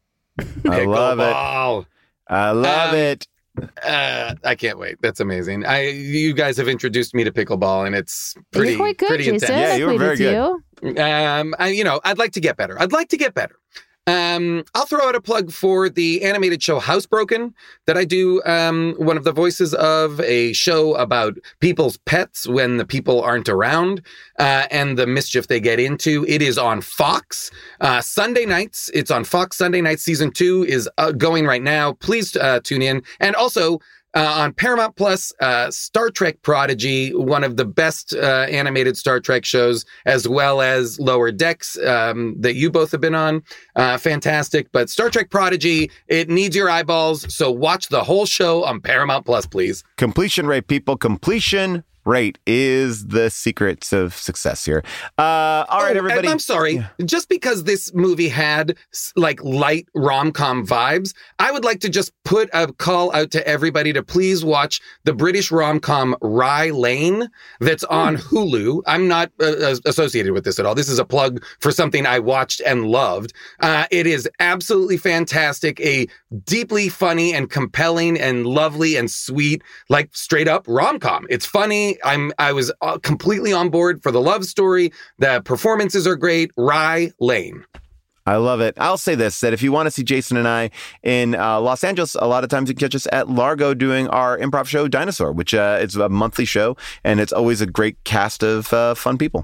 I love it. Pickleball. I love Um, it. Uh, I can't wait. That's amazing. I you guys have introduced me to pickleball, and it's pretty You're quite good, pretty Jason. intense. Yeah, you were I played very with good. you. Um, I, you know, I'd like to get better. I'd like to get better. Um, I'll throw out a plug for the animated show Housebroken that I do. Um, one of the voices of a show about people's pets when the people aren't around, uh, and the mischief they get into. It is on Fox, uh, Sunday nights. It's on Fox Sunday nights. Season two is uh, going right now. Please uh, tune in. And also, Uh, on Paramount Plus, uh, Star Trek Prodigy, one of the best uh, animated Star Trek shows, as well as Lower Decks um, that you both have been on. Uh, fantastic. But Star Trek Prodigy, it needs your eyeballs. So watch the whole show on Paramount Plus, please. Completion rate, people. Completion rate is the secrets of success here. Uh, all right, Oh, everybody. and I'm sorry. Yeah. Just because this movie had s- like light rom-com vibes, I would like to just put a call out to everybody to please watch the British rom-com Rye Lane that's on Hulu. I'm not uh, associated with this at all. This is a plug for something I watched and loved. Uh, it is absolutely fantastic. A deeply funny and compelling and lovely and sweet, like straight up rom-com. It's funny. I'm I was uh, completely on board for the love story. The performances are great. Rye Lane. I love it. I'll say this, that if you want to see Jason and I in uh, Los Angeles, a lot of times you can catch us at Largo doing our improv show, Dinosaur, which uh, is a monthly show, and it's always a great cast of uh, fun people.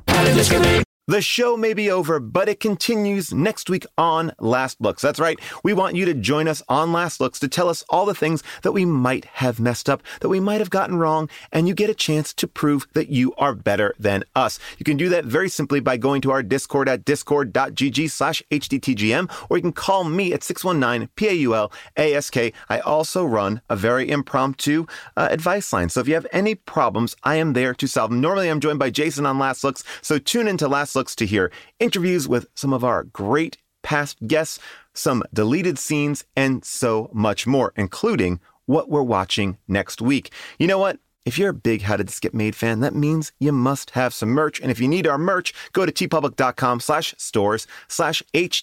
The show may be over, but it continues next week on Last Looks. That's right. We want you to join us on Last Looks to tell us all the things that we might have messed up, that we might have gotten wrong, and you get a chance to prove that you are better than us. You can do that very simply by going to our Discord at discord.gg slash hdtgm, or you can call me at six one nine P A U L A S K. I also run a very impromptu uh, advice line. So if you have any problems, I am there to solve them. Normally, I'm joined by Jason on Last Looks, so tune into Last Looks to hear interviews with some of our great past guests, some deleted scenes, and so much more, including what we're watching next week. You know what? If you're a big How Did This Get Made fan, that means you must have some merch. And if you need our merch, go to tpublic.com slash stores slash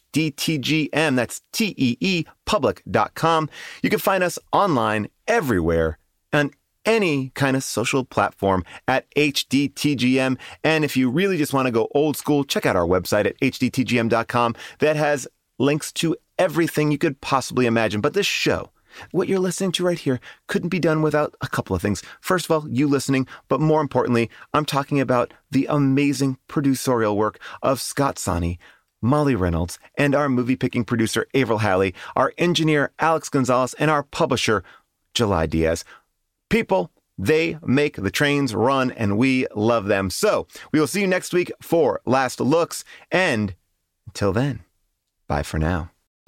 HDTGM. That's T E E public.com. You can find us online everywhere and any kind of social platform at H D T G M. And if you really just want to go old school, check out our website at H D T G M dot com. That has links to everything you could possibly imagine. But this show, what you're listening to right here, couldn't be done without a couple of things. First of all, you listening, but more importantly, I'm talking about the amazing producerial work of Scott Sani, Molly Reynolds, and our movie-picking producer, Avril Halley, our engineer, Alex Gonzalez, and our publisher, July Diaz. People, they make the trains run, and we love them. So we will see you next week for Last Looks. And until then, bye for now.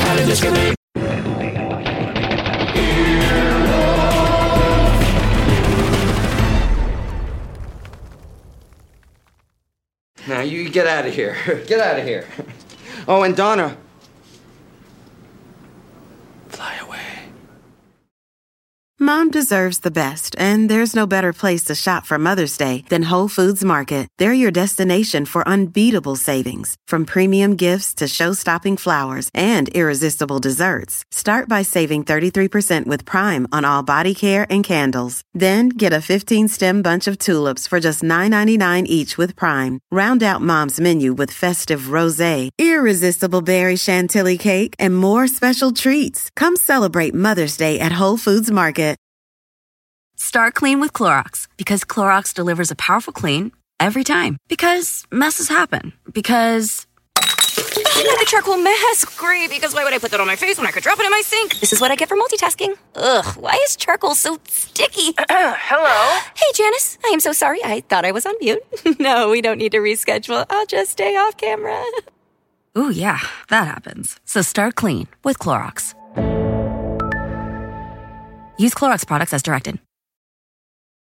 Now you get out of here. Get out of here. Oh, and Donna. Fly away. Mom deserves the best, and there's no better place to shop for Mother's Day than Whole Foods Market. They're your destination for unbeatable savings, from premium gifts to show-stopping flowers and irresistible desserts. Start by saving thirty-three percent with Prime on all body care and candles. Then get a fifteen-stem bunch of tulips for just nine ninety-nine each with Prime. Round out Mom's menu with festive rosé, irresistible berry chantilly cake, and more special treats. Come celebrate Mother's Day at Whole Foods Market. Start clean with Clorox, because Clorox delivers a powerful clean every time. Because messes happen. Because... I the charcoal mask. Great, because why would I put that on my face when I could drop it in my sink? This is what I get for multitasking. Ugh, why is charcoal so sticky? Hello? Hey, Janice. I am so sorry. I thought I was on mute. No, we don't need to reschedule. I'll just stay off camera. Ooh, yeah, that happens. So start clean with Clorox. Use Clorox products as directed.